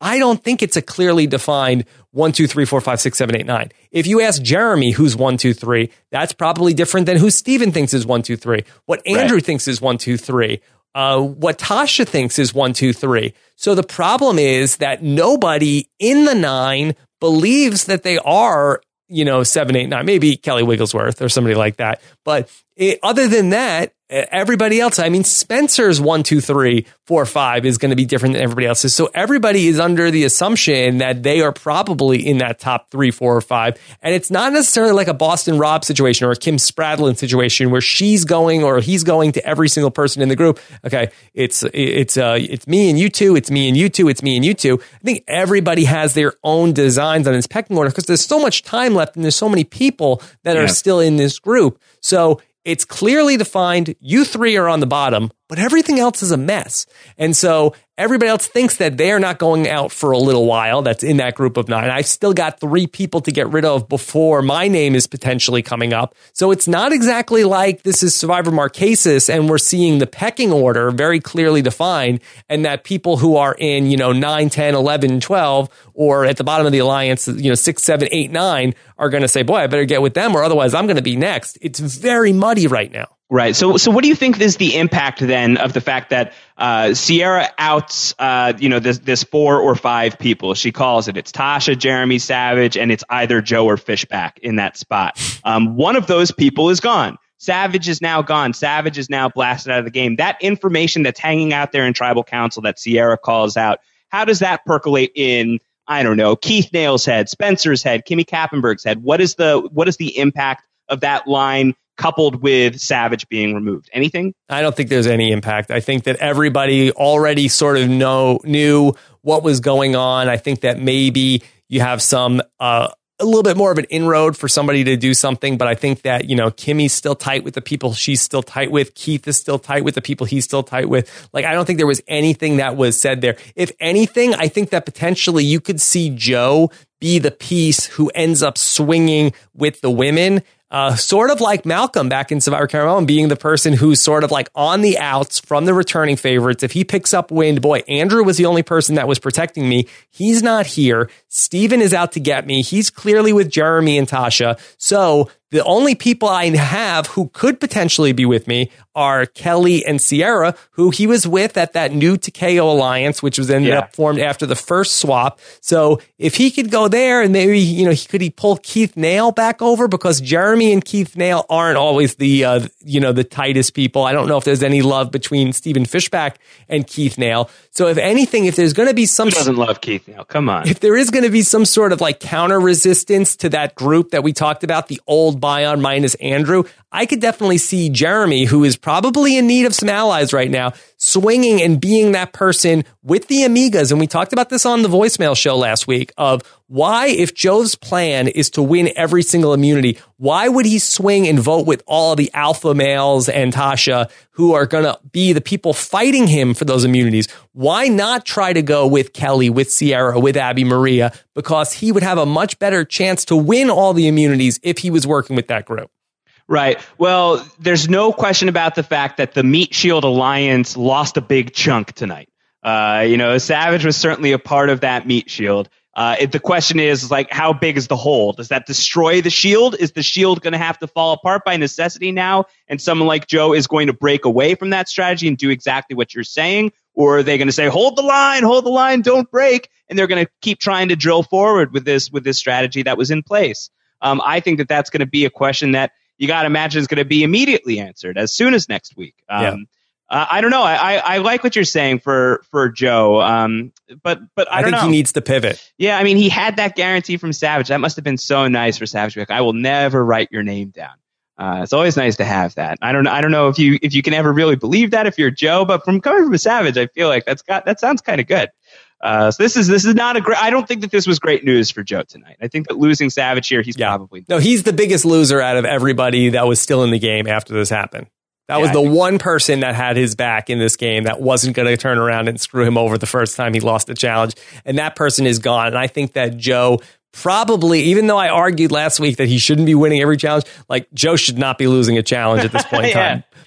I don't think it's a clearly defined one, two, three, four, five, six, seven, eight, nine. If you ask Jeremy who's one, two, three, that's probably different than who Steven thinks is one, two, three. What Andrew right. thinks is one, two, three. Uh, what Tasha thinks is one, two, three. So the problem is that nobody in the nine believes that they are, you know, seven, eight, nine, maybe Kelly Wigglesworth or somebody like that. But it, other than that, everybody else, I mean, Spencer's one, two, three, four, five is going to be different than everybody else's. So everybody is under the assumption that they are probably in that top three, four, or five. And it's not necessarily like a Boston Rob situation or a Kim Spradlin situation where she's going or he's going to every single person in the group. Okay, it's it's uh it's me and you two, it's me and you two, it's me and you two. I think everybody has their own designs on this pecking order because there's so much time left and there's so many people that yeah. are still in this group. So it's clearly defined. You three are on the bottom, but everything else is a mess. And so everybody else thinks that they are not going out for a little while. That's in that group of nine. I've still got three people to get rid of before my name is potentially coming up. So it's not exactly like this is Survivor Marquesas and we're seeing the pecking order very clearly defined and that people who are in, you know, nine, ten, eleven, twelve, or at the bottom of the alliance, you know, six, seven, eight, nine are going to say, boy, I better get with them or otherwise I'm going to be next. It's very muddy right now. Right. So, so what do you think is the impact then of the fact that uh, Sierra outs, uh, you know, this this four or five people? She calls it. It's Tasha, Jeremy, Savage, and it's either Joe or Fishback in that spot. Um, one of those people is gone. Savage is now gone. Savage is now blasted out of the game. That information that's hanging out there in Tribal Council that Sierra calls out, how does that percolate in? I don't know, Keith Nail's head, Spencer's head, Kimmy Kappenberg's head. What is the what is the impact of that line coupled with Savage being removed? Anything? I don't think there's any impact. I think that everybody already sort of know knew what was going on. I think that maybe you have some uh, a little bit more of an inroad for somebody to do something, but I think that, you know, Kimmy's still tight with the people she's still tight with. Keith is still tight with the people he's still tight with. Like, I don't think there was anything that was said there. If anything, I think that potentially you could see Joe be the piece who ends up swinging with the women. Uh, sort of like Malcolm back in Survivor Caramel, being the person who's sort of like on the outs from the returning favorites. If he picks up wind, boy, Andrew was the only person that was protecting me. He's not here. Steven is out to get me. He's clearly with Jeremy and Tasha. So the only people I have who could potentially be with me are Kelly and Sierra, who he was with at that new T K O alliance, which was ended yeah. up formed after the first swap. So if he could go there and maybe, you know, he could he pull Keith Nail back over, because Jeremy and Keith Nail aren't always the, uh, you know, the tightest people. I don't know if there's any love between Steven Fishback and Keith Nail. So if anything, if there's going to be some... Who doesn't love Keith Nail? Come on. If there is going to be some sort of like counter resistance to that group that we talked about, the old Bion minus Andrew, I could definitely see Jeremy, who is probably in need of some allies right now, swinging and being that person with the Amigas. And we talked about this on the voicemail show last week of why, if Joe's plan is to win every single immunity, why would he swing and vote with all the alpha males and Tasha who are going to be the people fighting him for those immunities? Why not try to go with Kelly, with Sierra, with Abby Maria? Because he would have a much better chance to win all the immunities if he was working with that group. Right. Well, there's no question about the fact that the Meat Shield Alliance lost a big chunk tonight. Uh, you know, Savage was certainly a part of that Meat Shield. Uh, it, the question is, like, how big is the hole? Does that destroy the shield? Is the shield going to have to fall apart by necessity now? And someone like Joe is going to break away from that strategy and do exactly what you're saying? Or are they going to say, hold the line, hold the line, don't break? And they're going to keep trying to drill forward with this, with this strategy that was in place. Um, I think that that's going to be a question that you got to imagine is going to be immediately answered as soon as next week. Um, yeah. Uh, I don't know. I, I, I like what you're saying for for Joe, um, but but I, I don't think know. He needs to pivot. Yeah, I mean, he had that guarantee from Savage. That must have been so nice for Savage. Like, I will never write your name down. Uh, it's always nice to have that. I don't I don't know if you if you can ever really believe that if you're Joe, but from coming from a Savage, I feel like that's got that sounds kind of good. Uh, so this is this is not a great. I don't think that this was great news for Joe tonight. I think that losing Savage here, he's yeah. probably no. He's the biggest loser out of everybody that was still in the game after this happened. That yeah, was the one person that had his back in this game that wasn't going to turn around and screw him over the first time he lost the challenge. And that person is gone. And I think that Joe probably, even though I argued last week that he shouldn't be winning every challenge, like Joe should not be losing a challenge at this point in yeah. time.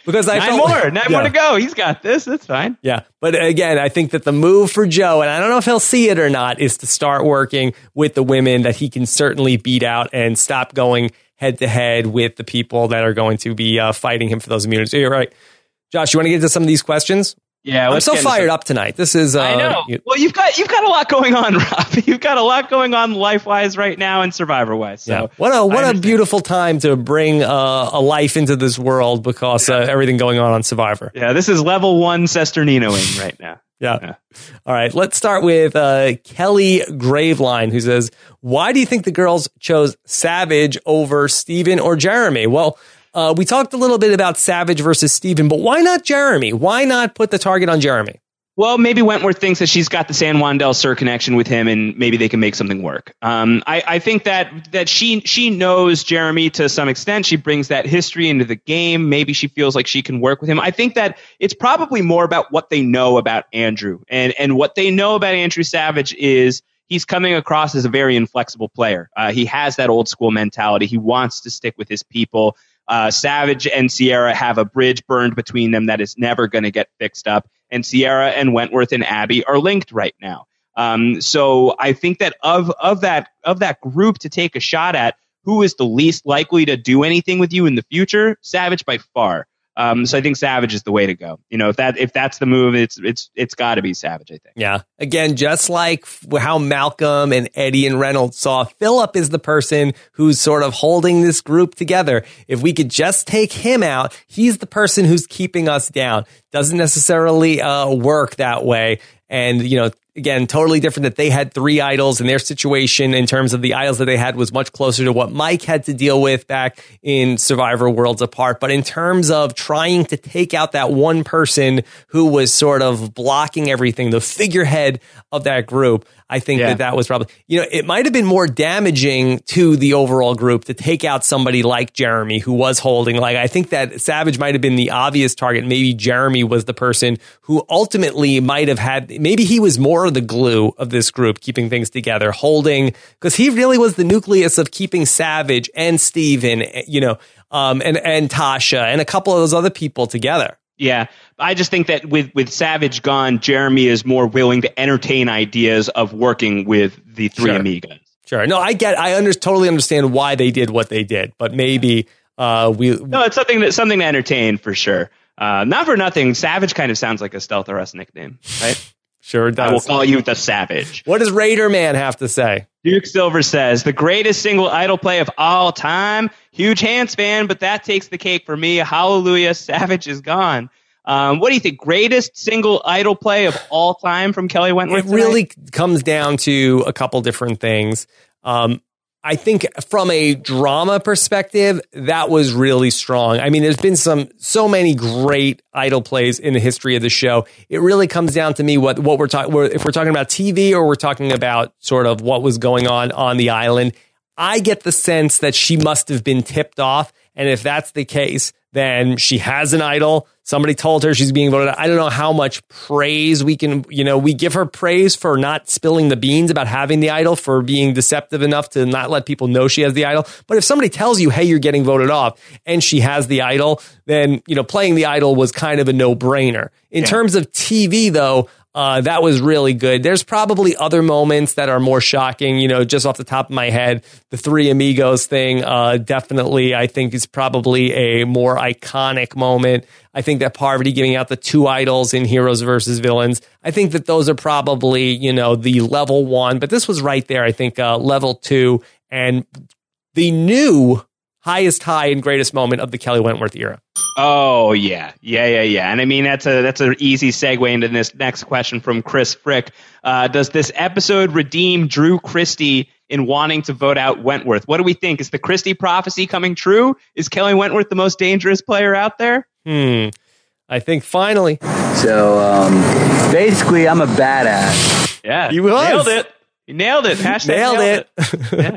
because I nine felt, more, nine yeah. more to go. He's got this. That's fine. Yeah, but again, I think that the move for Joe, and I don't know if he'll see it or not, is to start working with the women that he can certainly beat out and stop going head to head with the people that are going to be uh, fighting him for those immunities. You're right, Josh. You want to get into some of these questions? Yeah, I'm so fired up tonight. This is. Uh, I know. You, well, you've got you've got a lot going on, Rob. You've got a lot going on life wise right now and survivor wise. So yeah. What a what a beautiful time to bring uh, a life into this world because uh, everything going on on Survivor. Yeah, this is level one Sesterninoing right now. Yeah. yeah. All right. Let's start with uh, Kelly Graveline, who says, "Why do you think the girls chose Savage over Steven or Jeremy?" Well. Uh, we talked a little bit about Savage versus Steven, but why not Jeremy? Why not put the target on Jeremy? Well, maybe Wentworth thinks that she's got the San Juan del Sur connection with him, and maybe they can make something work. Um, I, I think that that she she knows Jeremy to some extent. She brings that history into the game. Maybe she feels like she can work with him. I think that it's probably more about what they know about Andrew, and and what they know about Andrew Savage is he's coming across as a very inflexible player. Uh, he has that old school mentality. He wants to stick with his people. Uh, Savage and Sierra have a bridge burned between them that is never going to get fixed up. And Sierra and Wentworth and Abby are linked right now. Um, so I think that of of that of that group to take a shot at, who is the least likely to do anything with you in the future? Savage by far. Um, so I think Savage is the way to go. You know, if that if that's the move, it's it's it's got to be Savage, I think. Yeah. Again, just like how Malcolm and Eddie and Reynolds saw, Phillip is the person who's sort of holding this group together. If we could just take him out, he's the person who's keeping us down. Doesn't necessarily uh, work that way. And, you know, again, totally different that they had three idols, and their situation in terms of the idols that they had was much closer to what Mike had to deal with back in Survivor Worlds Apart. But in terms of trying to take out that one person who was sort of blocking everything, the figurehead of that group, I think yeah. that that was probably, you know, it might have been more damaging to the overall group to take out somebody like Jeremy, who was holding. Like, I think that Savage might have been the obvious target. Maybe Jeremy was the person who ultimately might have had, maybe he was more the glue of this group, keeping things together, holding, because he really was the nucleus of keeping Savage and Steven, you know, um, and, and Tasha and a couple of those other people together. Yeah, I just think that with, with Savage gone, Jeremy is more willing to entertain ideas of working with the three sure. Amigas. Sure. No, I get, I under, totally understand why they did what they did, but maybe uh, we. No, it's something that something to entertain for sure. Uh, not for nothing. Savage kind of sounds like a Stealth R Us nickname, right? Sure does. I will call you the Savage. What does Raider Man have to say? Duke Silver says, the greatest single idol play of all time. Huge Hands fan, but that takes the cake for me. Hallelujah, Savage is gone. Um, what do you think? Greatest single idol play of all time from Kelly Wentworth? It really comes down to a couple different things. Um, I think from a drama perspective, that was really strong. I mean, there's been some so many great idol plays in the history of the show. It really comes down to me what what we're talking. If we're talking about T V or we're talking about sort of what was going on on the island. I get the sense that she must have been tipped off, and if that's the case, then she has an idol. Somebody told her she's being voted out. I don't know how much praise we can, you know, we give her praise for not spilling the beans about having the idol, for being deceptive enough to not let people know she has the idol. But if somebody tells you, hey, you're getting voted off, and she has the idol, then, you know, playing the idol was kind of a no-brainer. In yeah. terms of T V, though, Uh, that was really good. There's probably other moments that are more shocking, you know, just off the top of my head. The Three Amigos thing, uh, definitely, I think is probably a more iconic moment. I think that Parvati giving out the two idols in Heroes versus Villains, I think that those are probably, you know, the level one, but this was right there, I think, uh, level two, and the new highest high and greatest moment of the Kelly Wentworth era. Oh yeah, yeah, yeah, yeah. And I mean that's a that's an easy segue into this next question from Chris Frick. Uh, does this episode redeem Drew Christie in wanting to vote out Wentworth? What do we think? Is the Christie prophecy coming true? Is Kelly Wentworth the most dangerous player out there? Hmm. I think finally. So um, basically, I'm a badass. Yeah, he was. Nailed it. You nailed it. Hashtag nailed, nailed it. it. Yeah.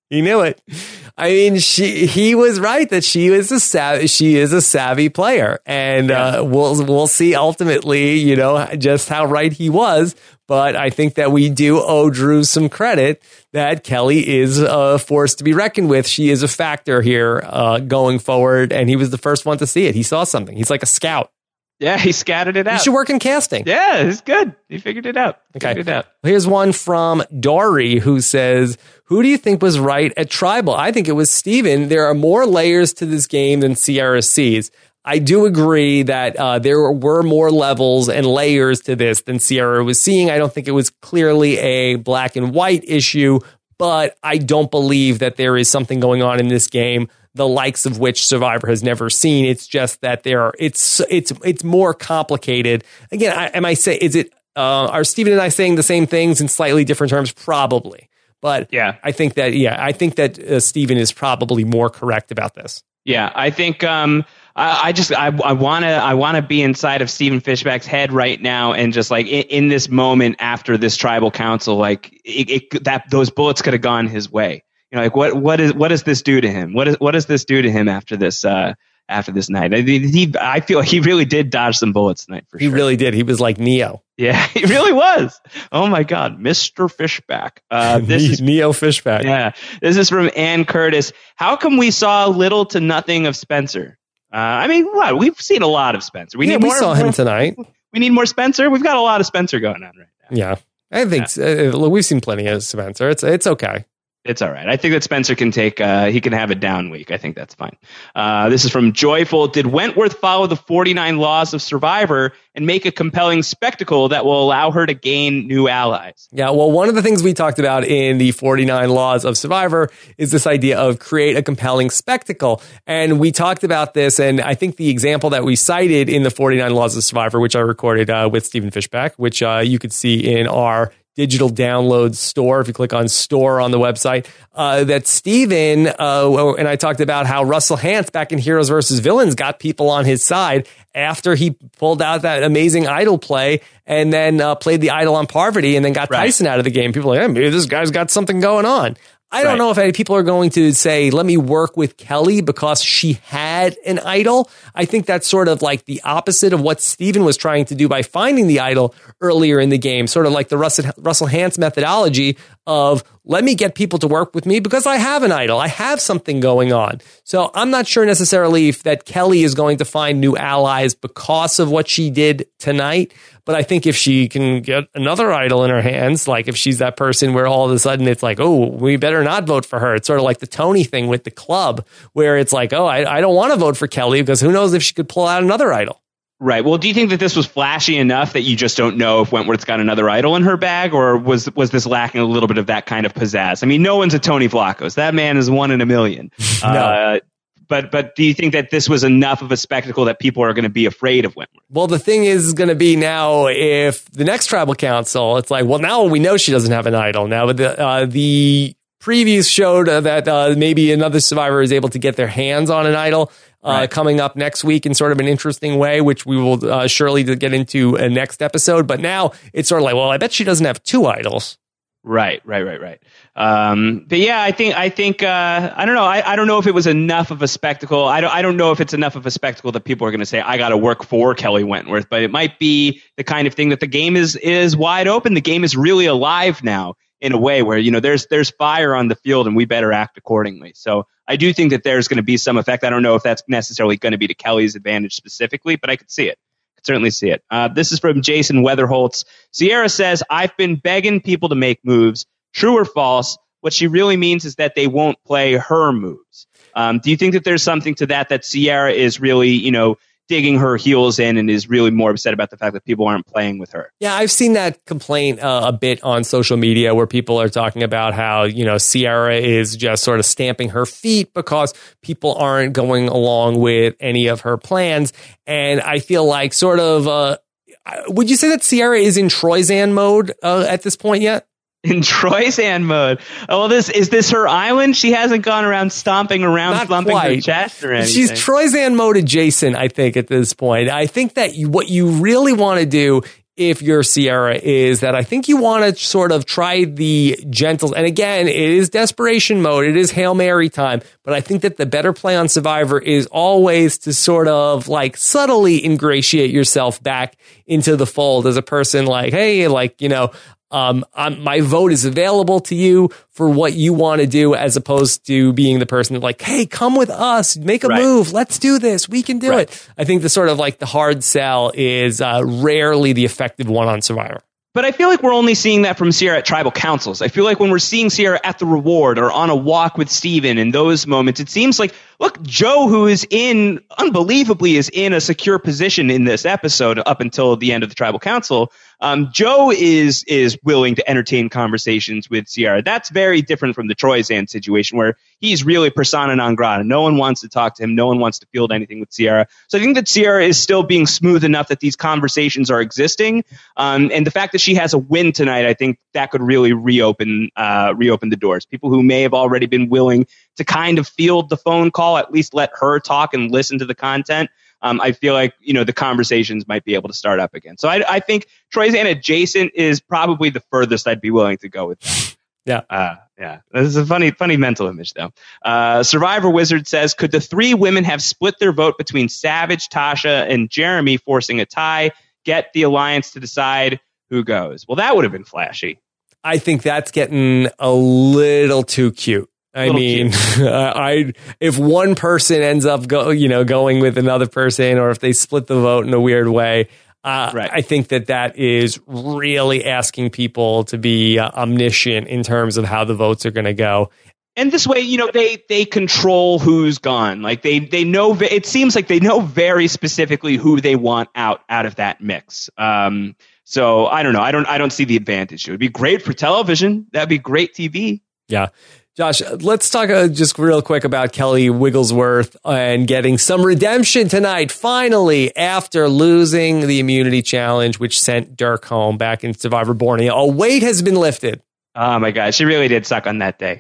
He knew it. I mean, she he was right that she is a savvy, she is a savvy player, and yeah. uh, we'll we'll see ultimately, you know, just how right he was. But I think that we do owe Drew some credit that Kelly is a force to be reckoned with. She is a factor here uh, going forward, and he was the first one to see it. He saw something. He's like a scout. Yeah, he scattered it out. You should work in casting. Yeah, it's good. He figured it out. Okay. Figured it out. Here's one from Dory who says, who do you think was right at Tribal? I think it was Steven. There are more layers to this game than Sierra sees. I do agree that uh, there were more levels and layers to this than Sierra was seeing. I don't think it was clearly a black and white issue, but I don't believe that there is something going on in this game the likes of which Survivor has never seen. It's just that there are, it's it's it's more complicated. Again, I, am I say is it uh, are Steven and I saying the same things in slightly different terms? Probably, but yeah, I think that yeah, I think that uh, Steven is probably more correct about this. Yeah, I think um, I, I just I I want to I want to be inside of Stephen Fishback's head right now, and just like in, in this moment after this tribal council, like it, it, that those bullets could have gone his way. You know, like what what is what does this do to him? What is what does this do to him after this uh, after this night? I, he, I feel he really did dodge some bullets tonight for he sure. He really did. He was like Neo. Yeah, he really was. Oh my God, Mister Fishback. Uh, this is Neo Fishback. Yeah, this is from Ann Curtis. How come we saw little to nothing of Spencer? Uh, I mean, what we've seen a lot of Spencer. We yeah, need we more. saw him tonight. We need more Spencer. We've got a lot of Spencer going on right now. Yeah, I think yeah. Uh, we've seen plenty of Spencer. It's it's okay. It's all right. I think that Spencer can take, uh, he can have a down week. I think that's fine. Uh, this is from Joyful. Did Wentworth follow the forty-nine laws of Survivor and make a compelling spectacle that will allow her to gain new allies? Yeah, well, one of the things we talked about in the forty-nine laws of Survivor is this idea of create a compelling spectacle. And we talked about this, and I think the example that we cited in the forty-nine laws of Survivor, which I recorded uh, with Stephen Fishback, which uh, you could see in our digital download store, if you click on store on the website, uh, that Steven, uh, and I talked about how Russell Hantz back in Heroes versus Villains got people on his side after he pulled out that amazing idol play and then uh, played the idol on Parvati and then got right. Tyson out of the game. People are like, hey, maybe this guy's got something going on. I don't right. know if any people are going to say, let me work with Kelly because she had an idol. I think that's sort of like the opposite of what Steven was trying to do by finding the idol earlier in the game, sort of like the Russell, Russell Hantz methodology of let me get people to work with me because I have an idol. I have something going on. So I'm not sure necessarily if that Kelly is going to find new allies because of what she did tonight. But I think if she can get another idol in her hands, like if she's that person where all of a sudden it's like, oh, we better not vote for her. It's sort of like the Tony thing with the club where it's like, oh, I, I don't want to vote for Kelly because who knows if she could pull out another idol. Right. Well, do you think that this was flashy enough that you just don't know if Wentworth's got another idol in her bag, or was was this lacking a little bit of that kind of pizzazz? I mean, no one's a Tony Vlachos. That man is one in a million. no. Uh, but but do you think that this was enough of a spectacle that people are going to be afraid of Wentworth? Well, the thing is going to be now if the next tribal council, it's like, well, now we know she doesn't have an idol. Now the uh, the previews showed uh, that uh, maybe another survivor is able to get their hands on an idol. Uh, right. Coming up next week in sort of an interesting way, which we will uh, surely get into a next episode. But now it's sort of like, well, I bet she doesn't have two idols. Right, right, right, right. Um, but yeah, I think, I think, uh, I don't know. I, I don't know if it was enough of a spectacle. I don't, I don't know if it's enough of a spectacle that people are going to say, I got to work for Kelly Wentworth, but it might be the kind of thing that the game is, is wide open. The game is really alive now in a way where, you know, there's, there's fire on the field and we better act accordingly. So I do think that there's going to be some effect. I don't know if that's necessarily going to be to Kelly's advantage specifically, but I could see it. I could certainly see it. Uh, this is from Jason Weatherholtz. Sierra says, I've been begging people to make moves. True or false? What she really means is that they won't play her moves. Um, do you think that there's something to that, that Sierra is really, you know, digging her heels in and is really more upset about the fact that people aren't playing with her? Yeah, I've seen that complaint uh, a bit on social media where people are talking about how, you know, Sierra is just sort of stamping her feet because people aren't going along with any of her plans. And I feel like sort of, uh, would you say that Sierra is in Troyzan mode uh, at this point yet? In Troyzan mode. Oh, well, this is this her island? She hasn't gone around stomping around, Not slumping quite. her chest or anything. She's Troyzan mode adjacent, I think, at this point. I think that you, what you really want to do if you're Sierra, is that I think you want to sort of try the gentle. And again, it is desperation mode. It is Hail Mary time. But I think that the better play on Survivor is always to sort of like subtly ingratiate yourself back into the fold as a person like, hey, like, you know, Um, I'm, my vote is available to you for what you want to do, as opposed to being the person that like, hey, come with us, make a Right. move, let's do this, we can do Right. it. I think the sort of like the hard sell is uh, rarely the effective one on Survivor. But I feel like we're only seeing that from Sierra at tribal councils. I feel like when we're seeing Sierra at the reward or on a walk with Steven in those moments, it seems like, look, Joe, who is in, unbelievably, is in a secure position in this episode up until the end of the tribal council. Um, Joe is is willing to entertain conversations with Sierra. That's very different from the Troyzan situation where he's really persona non grata. No one wants to talk to him. No one wants to field anything with Sierra. So I think that Sierra is still being smooth enough that these conversations are existing. Um, and the fact that she has a win tonight, I think that could really reopen uh, reopen the doors. People who may have already been willing to kind of field the phone call, at least let her talk and listen to the content. Um, I feel like, you know, the conversations might be able to start up again. So I, I think Troyzan adjacent is probably the furthest I'd be willing to go with that. Yeah. Uh, yeah. This is a funny, funny mental image, though. Uh, Survivor Wizard says, could the three women have split their vote between Savage, Tasha, and Jeremy, forcing a tie, get the alliance to decide who goes? Well, that would have been flashy. I think that's getting a little too cute. I mean, I if one person ends up go, you know, going with another person, or if they split the vote in a weird way, uh, Right. I think that that is really asking people to be uh, omniscient in terms of how the votes are going to go. And this way, you know, they they control who's gone. Like they they know. It seems like they know very specifically who they want out out of that mix. Um, so I don't know. I don't I don't see the advantage. It would be great for television. That'd be great T V. Yeah. Josh, let's talk uh, just real quick about Kelly Wigglesworth and getting some redemption tonight, finally, after losing the immunity challenge, which sent Dirk home back in Survivor Borneo. A weight has been lifted. Oh, my God. She really did suck on that day.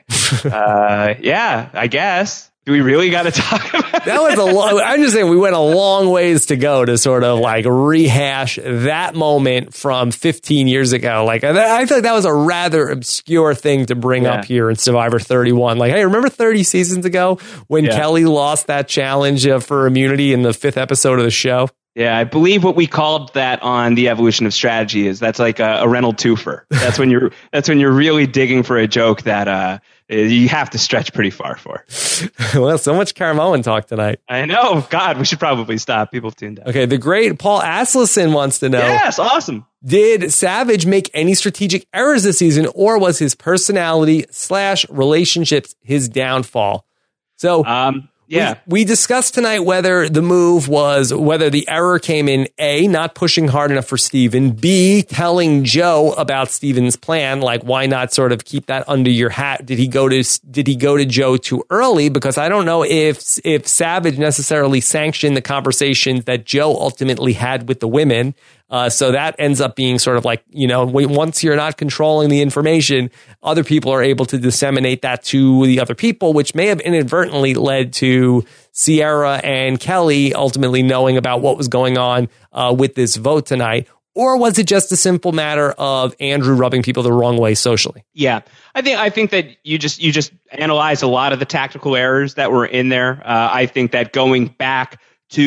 uh, yeah, I guess. Do we really got to talk about that? That was a long, I'm just saying we went a long ways to go to sort of like rehash that moment from fifteen years ago. Like, I feel like that was a rather obscure thing to bring Yeah. up here in Survivor thirty-one. Like, hey, remember thirty seasons ago when Yeah. Kelly lost that challenge uh, for immunity in the fifth episode of the show? Yeah, I believe what we called that on the Evolution of Strategy is that's like a, a rental twofer. That's when you're that's when you're really digging for a joke that uh, you have to stretch pretty far for. Well, so much Caramoan talk tonight. I know. God, we should probably stop. People tuned out. Okay, the great Paul Aslison wants to know. Yes, awesome. Did Savage make any strategic errors this season, or was his personality slash relationships his downfall? So, Um, yeah. we, we discussed tonight whether the move was, whether the error came in A, not pushing hard enough for Steven, B, telling Joe about Steven's plan, like why not sort of keep that under your hat? Did he go to, did he go to Joe too early? Because I don't know if, if Savage necessarily sanctioned the conversations that Joe ultimately had with the women. Uh, so that ends up being sort of like, you know, once you're not controlling the information, other people are able to disseminate that to the other people, which may have inadvertently led to Sierra and Kelly ultimately knowing about what was going on uh, with this vote tonight. Or was it just a simple matter of Andrew rubbing people the wrong way socially? Yeah, I think I think that you just you just analyze a lot of the tactical errors that were in there. Uh, I think that going back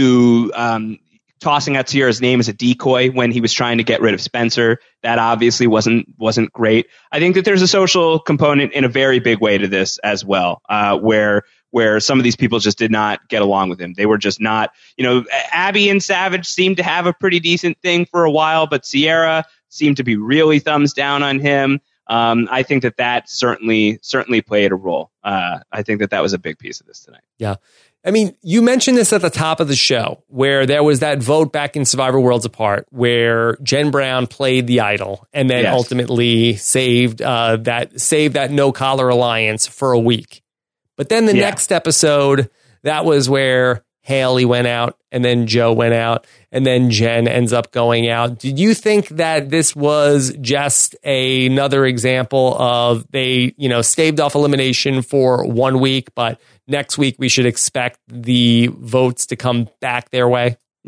to um, tossing out Sierra's name as a decoy when he was trying to get rid of Spencer, that obviously wasn't wasn't great. I think that there's a social component in a very big way to this as well, uh, where where some of these people just did not get along with him. They were just not, you know, Abby and Savage seemed to have a pretty decent thing for a while, but Sierra seemed to be really thumbs down on him. Um, I think that that certainly certainly played a role. Uh, I think that that was a big piece of this tonight. Yeah. I mean, you mentioned this at the top of the show where there was that vote back in Survivor Worlds Apart where Jen Brown played the idol and then Yes. ultimately saved uh, that saved that no collar alliance for a week. But then the Yeah. next episode, that was where Haley went out and then Joe went out and then Jen ends up going out. Did you think that this was just a, another example of they, you know, staved off elimination for one week, but next week we should expect the votes to come back their way?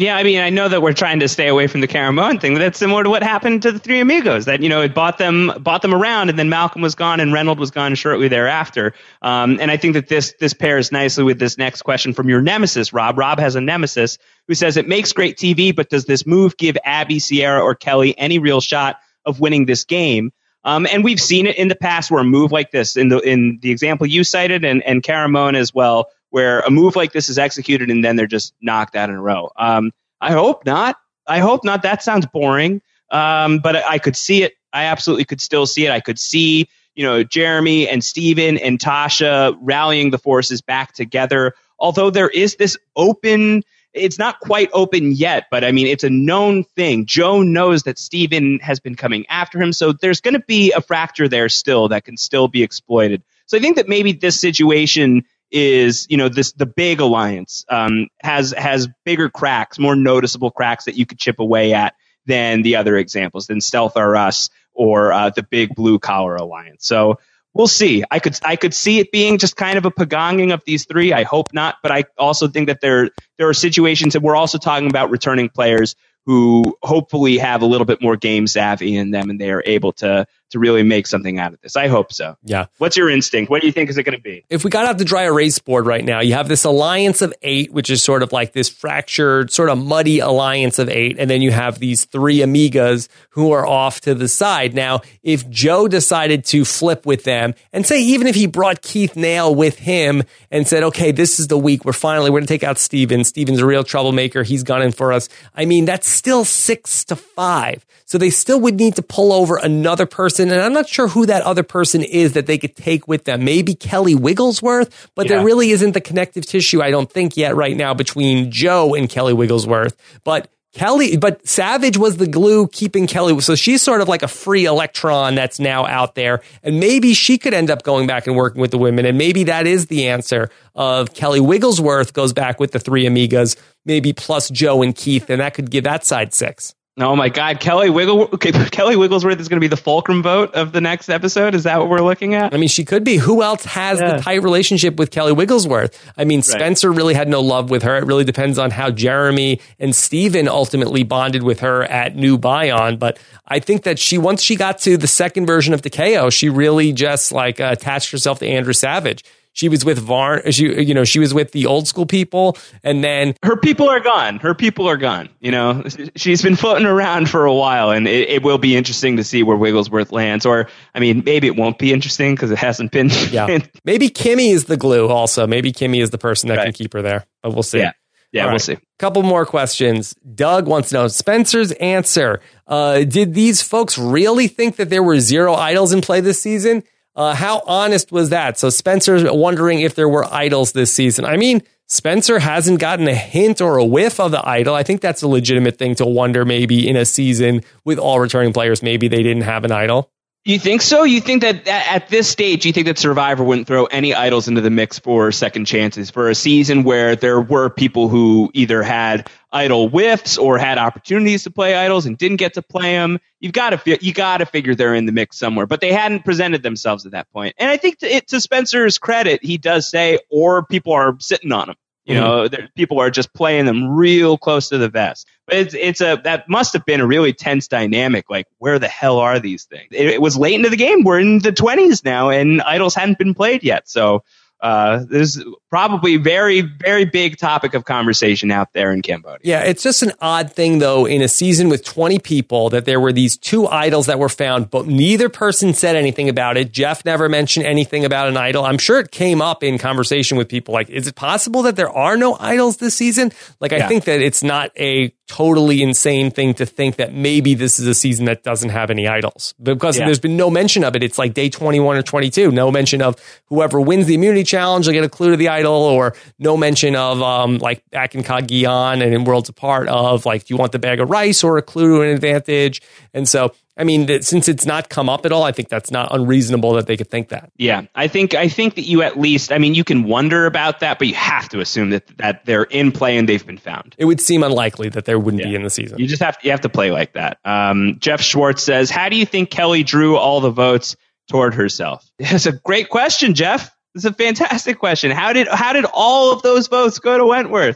Yeah, I mean, I know that we're trying to stay away from the Caramon thing, but that's similar to what happened to the Three Amigos. That, you know, it bought them bought them around, and then Malcolm was gone and Reynolds was gone shortly thereafter. Um, and I think that this this pairs nicely with this next question from your nemesis, Rob. Rob has a nemesis who says, it makes great T V, but does this move give Abby, Sierra, or Kelly any real shot of winning this game? Um, and we've seen it in the past where a move like this, in the in the example you cited, and, and Caramon as well, where a move like this is executed and then they're just knocked out in a row. Um, I hope not. I hope not. That sounds boring. Um, but I, I could see it. I absolutely could still see it. I could see, you know, Jeremy and Steven and Tasha rallying the forces back together. Although there is this open, it's not quite open yet, but I mean, it's a known thing. Joe knows that Steven has been coming after him. So there's going to be a fracture there still that can still be exploited. So I think that maybe this situation is, you know, this the big alliance um, has has bigger cracks, more noticeable cracks that you could chip away at than the other examples, than Stealth R Us or uh, the big blue collar alliance. So we'll see. I could I could see it being just kind of a pagonging of these three. I hope not, but I also think that there there are situations that we're also talking about returning players who hopefully have a little bit more game savvy in them, and they are able to to really make something out of this. I hope so. Yeah. What's your instinct? What do you think is it going to be? If we got out the dry erase board right now, you have this alliance of eight, which is sort of like this fractured, sort of muddy alliance of eight. And then you have these three amigas who are off to the side. Now, if Joe decided to flip with them and say, even if he brought Keith Nail with him and said, okay, this is the week we're finally, we're going to take out Steven. Steven's a real troublemaker. He's gunning for us. I mean, that's still six to five. So they still would need to pull over another person. And I'm not sure who that other person is that they could take with them. Maybe Kelly Wigglesworth, but yeah. There really isn't the connective tissue, I don't think, yet right now between Joe and Kelly Wigglesworth. But Kelly, but Savage was the glue keeping Kelly. So she's sort of like a free electron that's now out there. And maybe she could end up going back and working with the women. And maybe that is the answer of Kelly Wigglesworth goes back with the three amigas, maybe plus Joe and Keith. And that could give that side six. Oh my God, Kelly Wiggle okay, Kelly Wigglesworth is going to be the fulcrum vote of the next episode. Is that what we're looking at? I mean, she could be. Who else has yeah. the tight relationship with Kelly Wigglesworth? I mean, Spencer right. really had no love with her. It really depends on how Jeremy and Steven ultimately bonded with her at New Bion. But I think that she, once she got to the second version of Takeo, she really just like uh, attached herself to Andrew Savage. She was with Varn, she, you know, she was with the old school people, and then her people are gone. Her people are gone. You know, she's been floating around for a while, and it, it will be interesting to see where Wigglesworth lands. Or, I mean, maybe it won't be interesting because it hasn't been. Yeah, maybe Kimmy is the glue. Also, maybe Kimmy is the person that right. can keep her there. But we'll see. Yeah, yeah, All we'll right. see. Couple more questions. Doug wants to know Spencer's answer. Uh, did these folks really think that there were zero idols in play this season? Uh, how honest was that? So Spencer's wondering if there were idols this season. I mean, Spencer hasn't gotten a hint or a whiff of the idol. I think that's a legitimate thing to wonder maybe in a season with all returning players. Maybe they didn't have an idol. You think so? You think that at this stage, you think that Survivor wouldn't throw any idols into the mix for second chances for a season where there were people who either had idol whiffs or had opportunities to play idols and didn't get to play them? You've got to you got to figure they're in the mix somewhere, but they hadn't presented themselves at that point. And I think to, it, to Spencer's credit, he does say, or people are sitting on them. You know, mm-hmm. people are just playing them real close to the vest. But it's it's a that must have been a really tense dynamic. Like, where the hell are these things? It, it was late into the game. We're in the twenties now, and idols hadn't been played yet. So uh, there's probably very, very big topic of conversation out there in Cambodia. Yeah, it's just an odd thing, though, in a season with twenty people that there were these two idols that were found, but neither person said anything about it. Jeff never mentioned anything about an idol. I'm sure it came up in conversation with people like, is it possible that there are no idols this season? Like, I yeah. think that it's not a totally insane thing to think that maybe this is a season that doesn't have any idols. Because yeah. there's been no mention of it. It's like day twenty-one or twenty-two. No mention of whoever wins the immunity challenge will get a clue to the idol, or no mention of um, like back in Cagayan and in Worlds Apart of like, do you want the bag of rice or a clue to an advantage? And so, I mean, th- since it's not come up at all, I think that's not unreasonable that they could think that. Yeah, I think I think that you at least, I mean, you can wonder about that, but you have to assume that that they're in play and they've been found. It would seem unlikely that there wouldn't yeah. be in the season. You just have to, you have to play like that. Um, Jeff Schwartz says, how do you think Kelly drew all the votes toward herself? It's a great question, Jeff. It's a fantastic question. How did how did all of those votes go to Wentworth?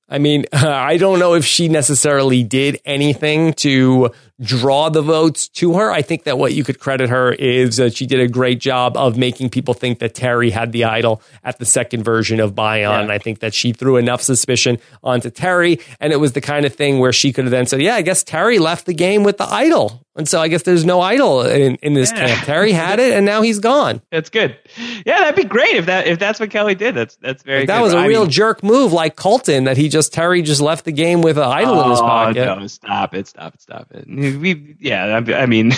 I mean, I don't know if she necessarily did anything to draw the votes to her. I think that what you could credit her is that she did a great job of making people think that Terry had the idol at the second version of Bion. Yeah. And I think that she threw enough suspicion onto Terry. And it was the kind of thing where she could have then said, yeah, I guess Terry left the game with the idol. And so I guess there's no idol in, in this yeah. camp. Terry had it and now he's gone. That's good. Yeah, that'd be great if that if that's what Kelly did. That's that's very if that good. was a I real mean, jerk move like Colton that he just Terry just left the game with an idol oh, in his pocket. No, stop it, stop it, stop it. We yeah, I mean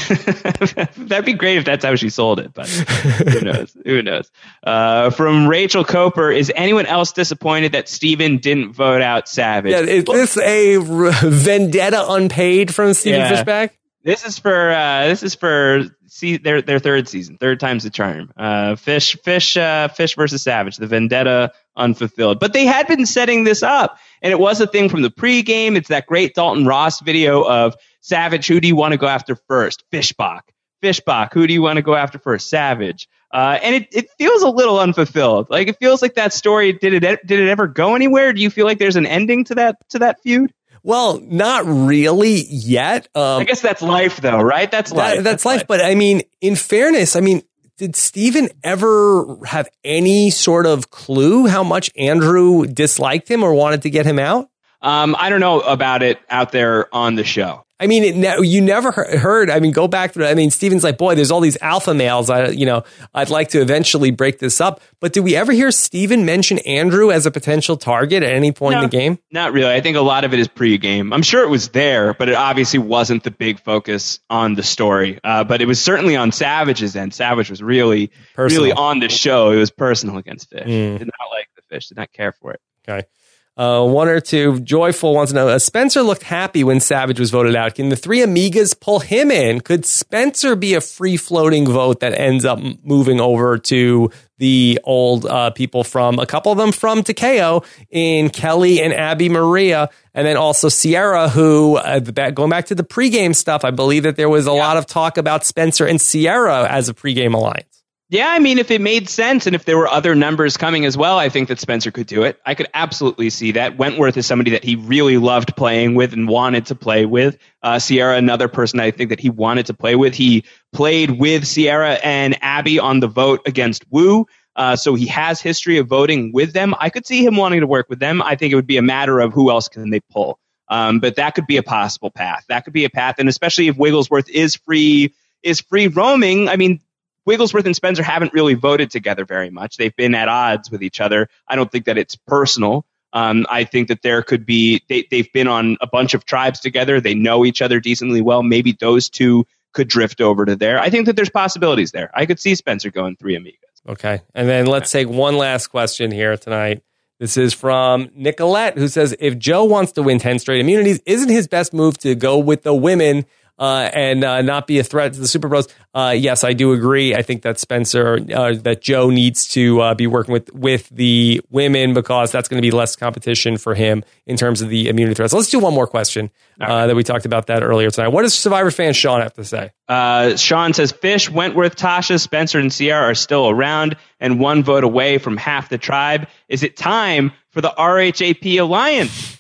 that'd be great if that's how she sold it, but who knows? Who knows? Uh, from Rachel Coper, is anyone else disappointed that Steven didn't vote out Savage? Yeah, is this a r- vendetta unpaid from Steven yeah. Fishbach? This is for uh, this is for see their their third season, third time's the charm. Uh, Fish, Fish, uh, Fish versus Savage, the vendetta unfulfilled. But they had been setting this up, and it was a thing from the pregame. It's that great Dalton Ross video of Savage. Who do you want to go after first? Fishbach. Fishbach. Who do you want to go after first? Savage. Uh, and it, it feels a little unfulfilled. Like it feels like that story. Did it did it ever go anywhere? Do you feel like there's an ending to that to that feud? Well, not really yet. Um, I guess that's life, though, right? That's life. That, that's, that's life. life. But I mean, in fairness, I mean, did Steven ever have any sort of clue how much Andrew disliked him or wanted to get him out? Um, I don't know about it out there on the show. I mean, it ne- you never heard. I mean, go back through. I mean, Steven's like, boy, there's all these alpha males. I, you know, I'd like to eventually break this up. But did we ever hear Steven mention Andrew as a potential target at any point no, in the game? Not really. I think a lot of it is pre-game. I'm sure it was there, but it obviously wasn't the big focus on the story. Uh, but it was certainly on Savage's end. Savage was really, personal. really on the show. It was personal against Fish. Mm. Did not like the Fish. Did not care for it. Okay. Uh, one or two. Joyful wants to know, uh, Spencer looked happy when Savage was voted out. Can the three Amigas pull him in? Could Spencer be a free-floating vote that ends up moving over to the old uh, people from, a couple of them from Takeo in Kelly and Abby Maria, and then also Sierra, who, uh, going back to the pregame stuff, I believe that there was a yeah. lot of talk about Spencer and Sierra as a pregame alliance. Yeah, I mean, if it made sense and if there were other numbers coming as well, I think that Spencer could do it. I could absolutely see that. Wentworth is somebody that he really loved playing with and wanted to play with. Uh, Sierra, another person I think that he wanted to play with. He played with Sierra and Abby on the vote against Wu, uh, so he has history of voting with them. I could see him wanting to work with them. I think it would be a matter of who else can they pull. Um, but that could be a possible path. That could be a path, and especially if Wigglesworth is free is free roaming. I mean, Wigglesworth and Spencer haven't really voted together very much. They've been at odds with each other. I don't think that it's personal. Um, I think that there could be, they, they've been on a bunch of tribes together. They know each other decently well. Maybe those two could drift over to there. I think that there's possibilities there. I could see Spencer going three Amigas. Okay. And then let's take one last question here tonight. This is from Nicolette, who says, if Joe wants to win ten straight immunities, isn't his best move to go with the women Uh, and uh, not be a threat to the Super Bros? Uh, yes, I do agree. I think that Spencer, uh, that Joe needs to uh, be working with with the women because that's going to be less competition for him in terms of the immunity threats. Let's do one more question uh, right. that we talked about that earlier tonight. What does Survivor fan Sean have to say? Uh, Sean says, Fish, Wentworth, Tasha, Spencer, and Sierra are still around and one vote away from half the tribe. Is it time for the R H A P Alliance?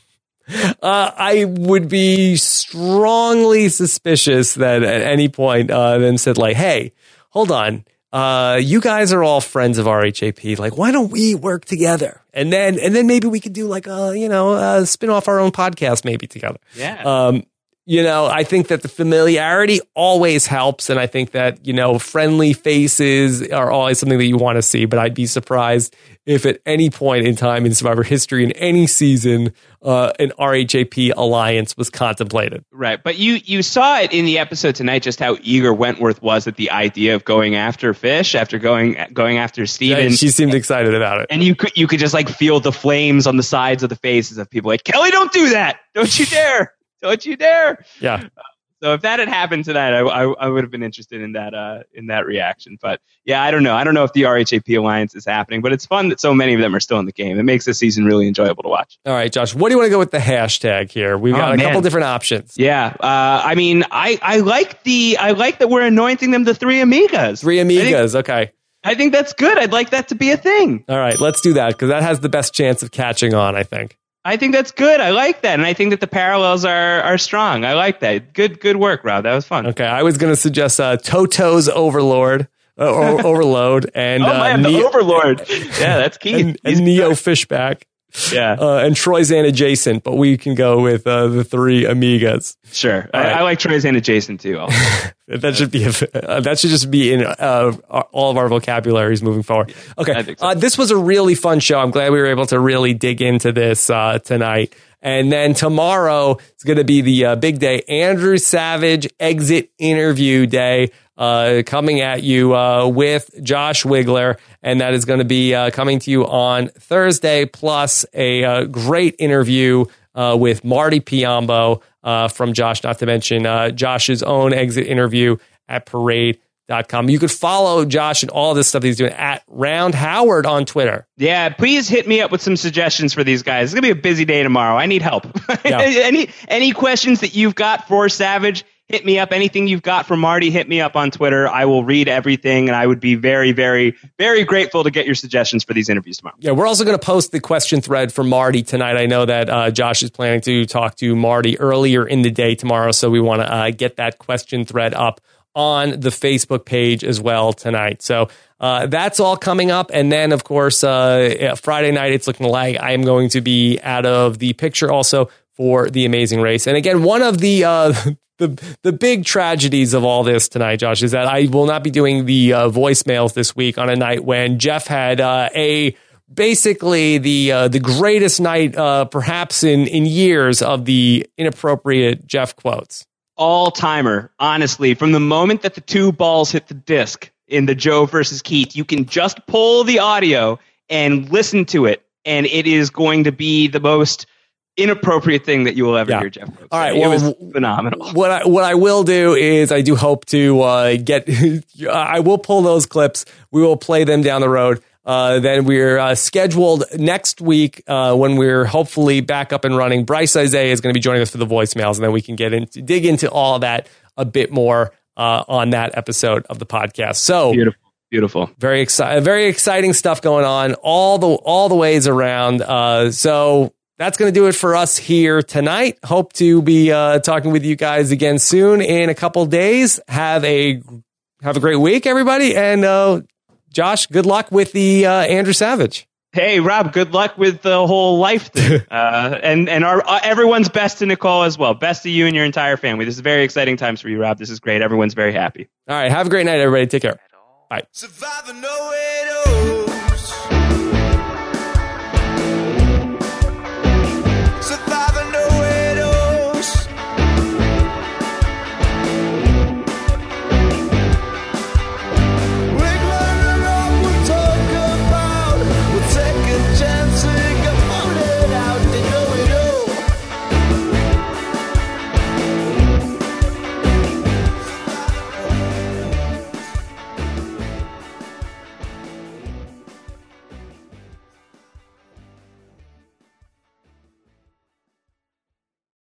Uh, I would be strongly suspicious that at any point uh, them said like, hey, hold on. Uh, you guys are all friends of R H A P. Like, why don't we work together? And then and then maybe we could do like a, you know, uh, spin off our own podcast maybe together. Yeah. Um, you know, I think that the familiarity always helps. And I think that, you know, friendly faces are always something that you want to see. But I'd be surprised if at any point in time in Survivor history, in any season, uh, an R H A P alliance was contemplated. Right. But you, you saw it in the episode tonight, just how eager Wentworth was at the idea of going after Fish, after going going after Steven. Yeah, she seemed excited about it. And you could, you could just like feel the flames on the sides of the faces of people like, Kelly, don't do that. Don't you dare. Don't you dare! Yeah. So if that had happened tonight, I, I, I would have been interested in that uh, in that reaction. But yeah, I don't know. I don't know if the R H A P alliance is happening, but it's fun that so many of them are still in the game. It makes this season really enjoyable to watch. All right, Josh, what do you want to go with the hashtag here? We've got oh, a man. couple different options. Yeah, uh, I mean, I, I like the I like that we're anointing them the three Amigas. Three Amigas. I think, okay. I think that's good. I'd like that to be a thing. All right, let's do that because that has the best chance of catching on, I think. I think that's good. I like that. And I think that the parallels are are strong. I like that. Good good work, Rob. That was fun. Okay, I was going to suggest uh, Toto's Overlord. Uh, or, overload and oh uh, man, the Neo, Overlord. Yeah, that's key. and, and Neo Fishback. Yeah, uh, and Troyzan adjacent, but we can go with uh, the three Amigas. Sure, I, right. I like Troyzan adjacent too. that should be a, uh, that should just be in uh, all of our vocabularies moving forward. Okay, so. uh, this was a really fun show. I'm glad we were able to really dig into this uh, tonight. And then tomorrow is going to be the uh, big day, Andrew Savage exit interview day. Uh, coming at you uh, with Josh Wigler, and that is going to be uh, coming to you on Thursday, plus a uh, great interview uh, with Marty Piombo uh, from Josh, not to mention uh, Josh's own exit interview at parade dot com. You could follow Josh and all this stuff he's doing at Round Howard on Twitter. Yeah, please hit me up with some suggestions for these guys. It's going to be a busy day tomorrow. I need help. Yeah. any any questions that you've got for Savage, hit me up. Anything you've got for Marty, hit me up on Twitter. I will read everything, and I would be very, very, very grateful to get your suggestions for these interviews tomorrow. Yeah, we're also going to post the question thread for Marty tonight. I know that uh, Josh is planning to talk to Marty earlier in the day tomorrow, so we want to uh, get that question thread up on the Facebook page as well tonight. So uh, that's all coming up. And then, of course, uh, Friday night, it's looking like I am going to be out of the picture also for the Amazing Race. And again, one of the uh, the the big tragedies of all this tonight, Josh, is that I will not be doing the uh, voicemails this week on a night when Jeff had uh, a basically the uh, the greatest night uh, perhaps in, in years of the inappropriate Jeff quotes. All timer, honestly, from the moment that the two balls hit the disc in the Joe versus Keith, you can just pull the audio and listen to it, and it is going to be the most inappropriate thing that you will ever yeah. hear Jeff quote. All right, it well, was phenomenal. What I what I will do is I do hope to uh, get. I will pull those clips. We will play them down the road. Uh, then we're uh, scheduled next week uh, when we're hopefully back up and running. Bryce Isaiah is going to be joining us for the voicemails, and then we can get into dig into all of that a bit more uh, on that episode of the podcast. So beautiful, beautiful, very exciting, very exciting stuff going on all the all the ways around. Uh, so that's going to do it for us here tonight. Hope to be uh, talking with you guys again soon in a couple days. Have a have a great week, everybody, and. Uh, Josh, good luck with the uh, Andrew Savage. Hey, Rob, good luck with the whole life thing. uh, and and our, uh, everyone's best to Nicole as well. Best to you and your entire family. This is very exciting times for you, Rob. This is great. Everyone's very happy. All right. Have a great night, everybody. Take care. Bye. Surviving no way to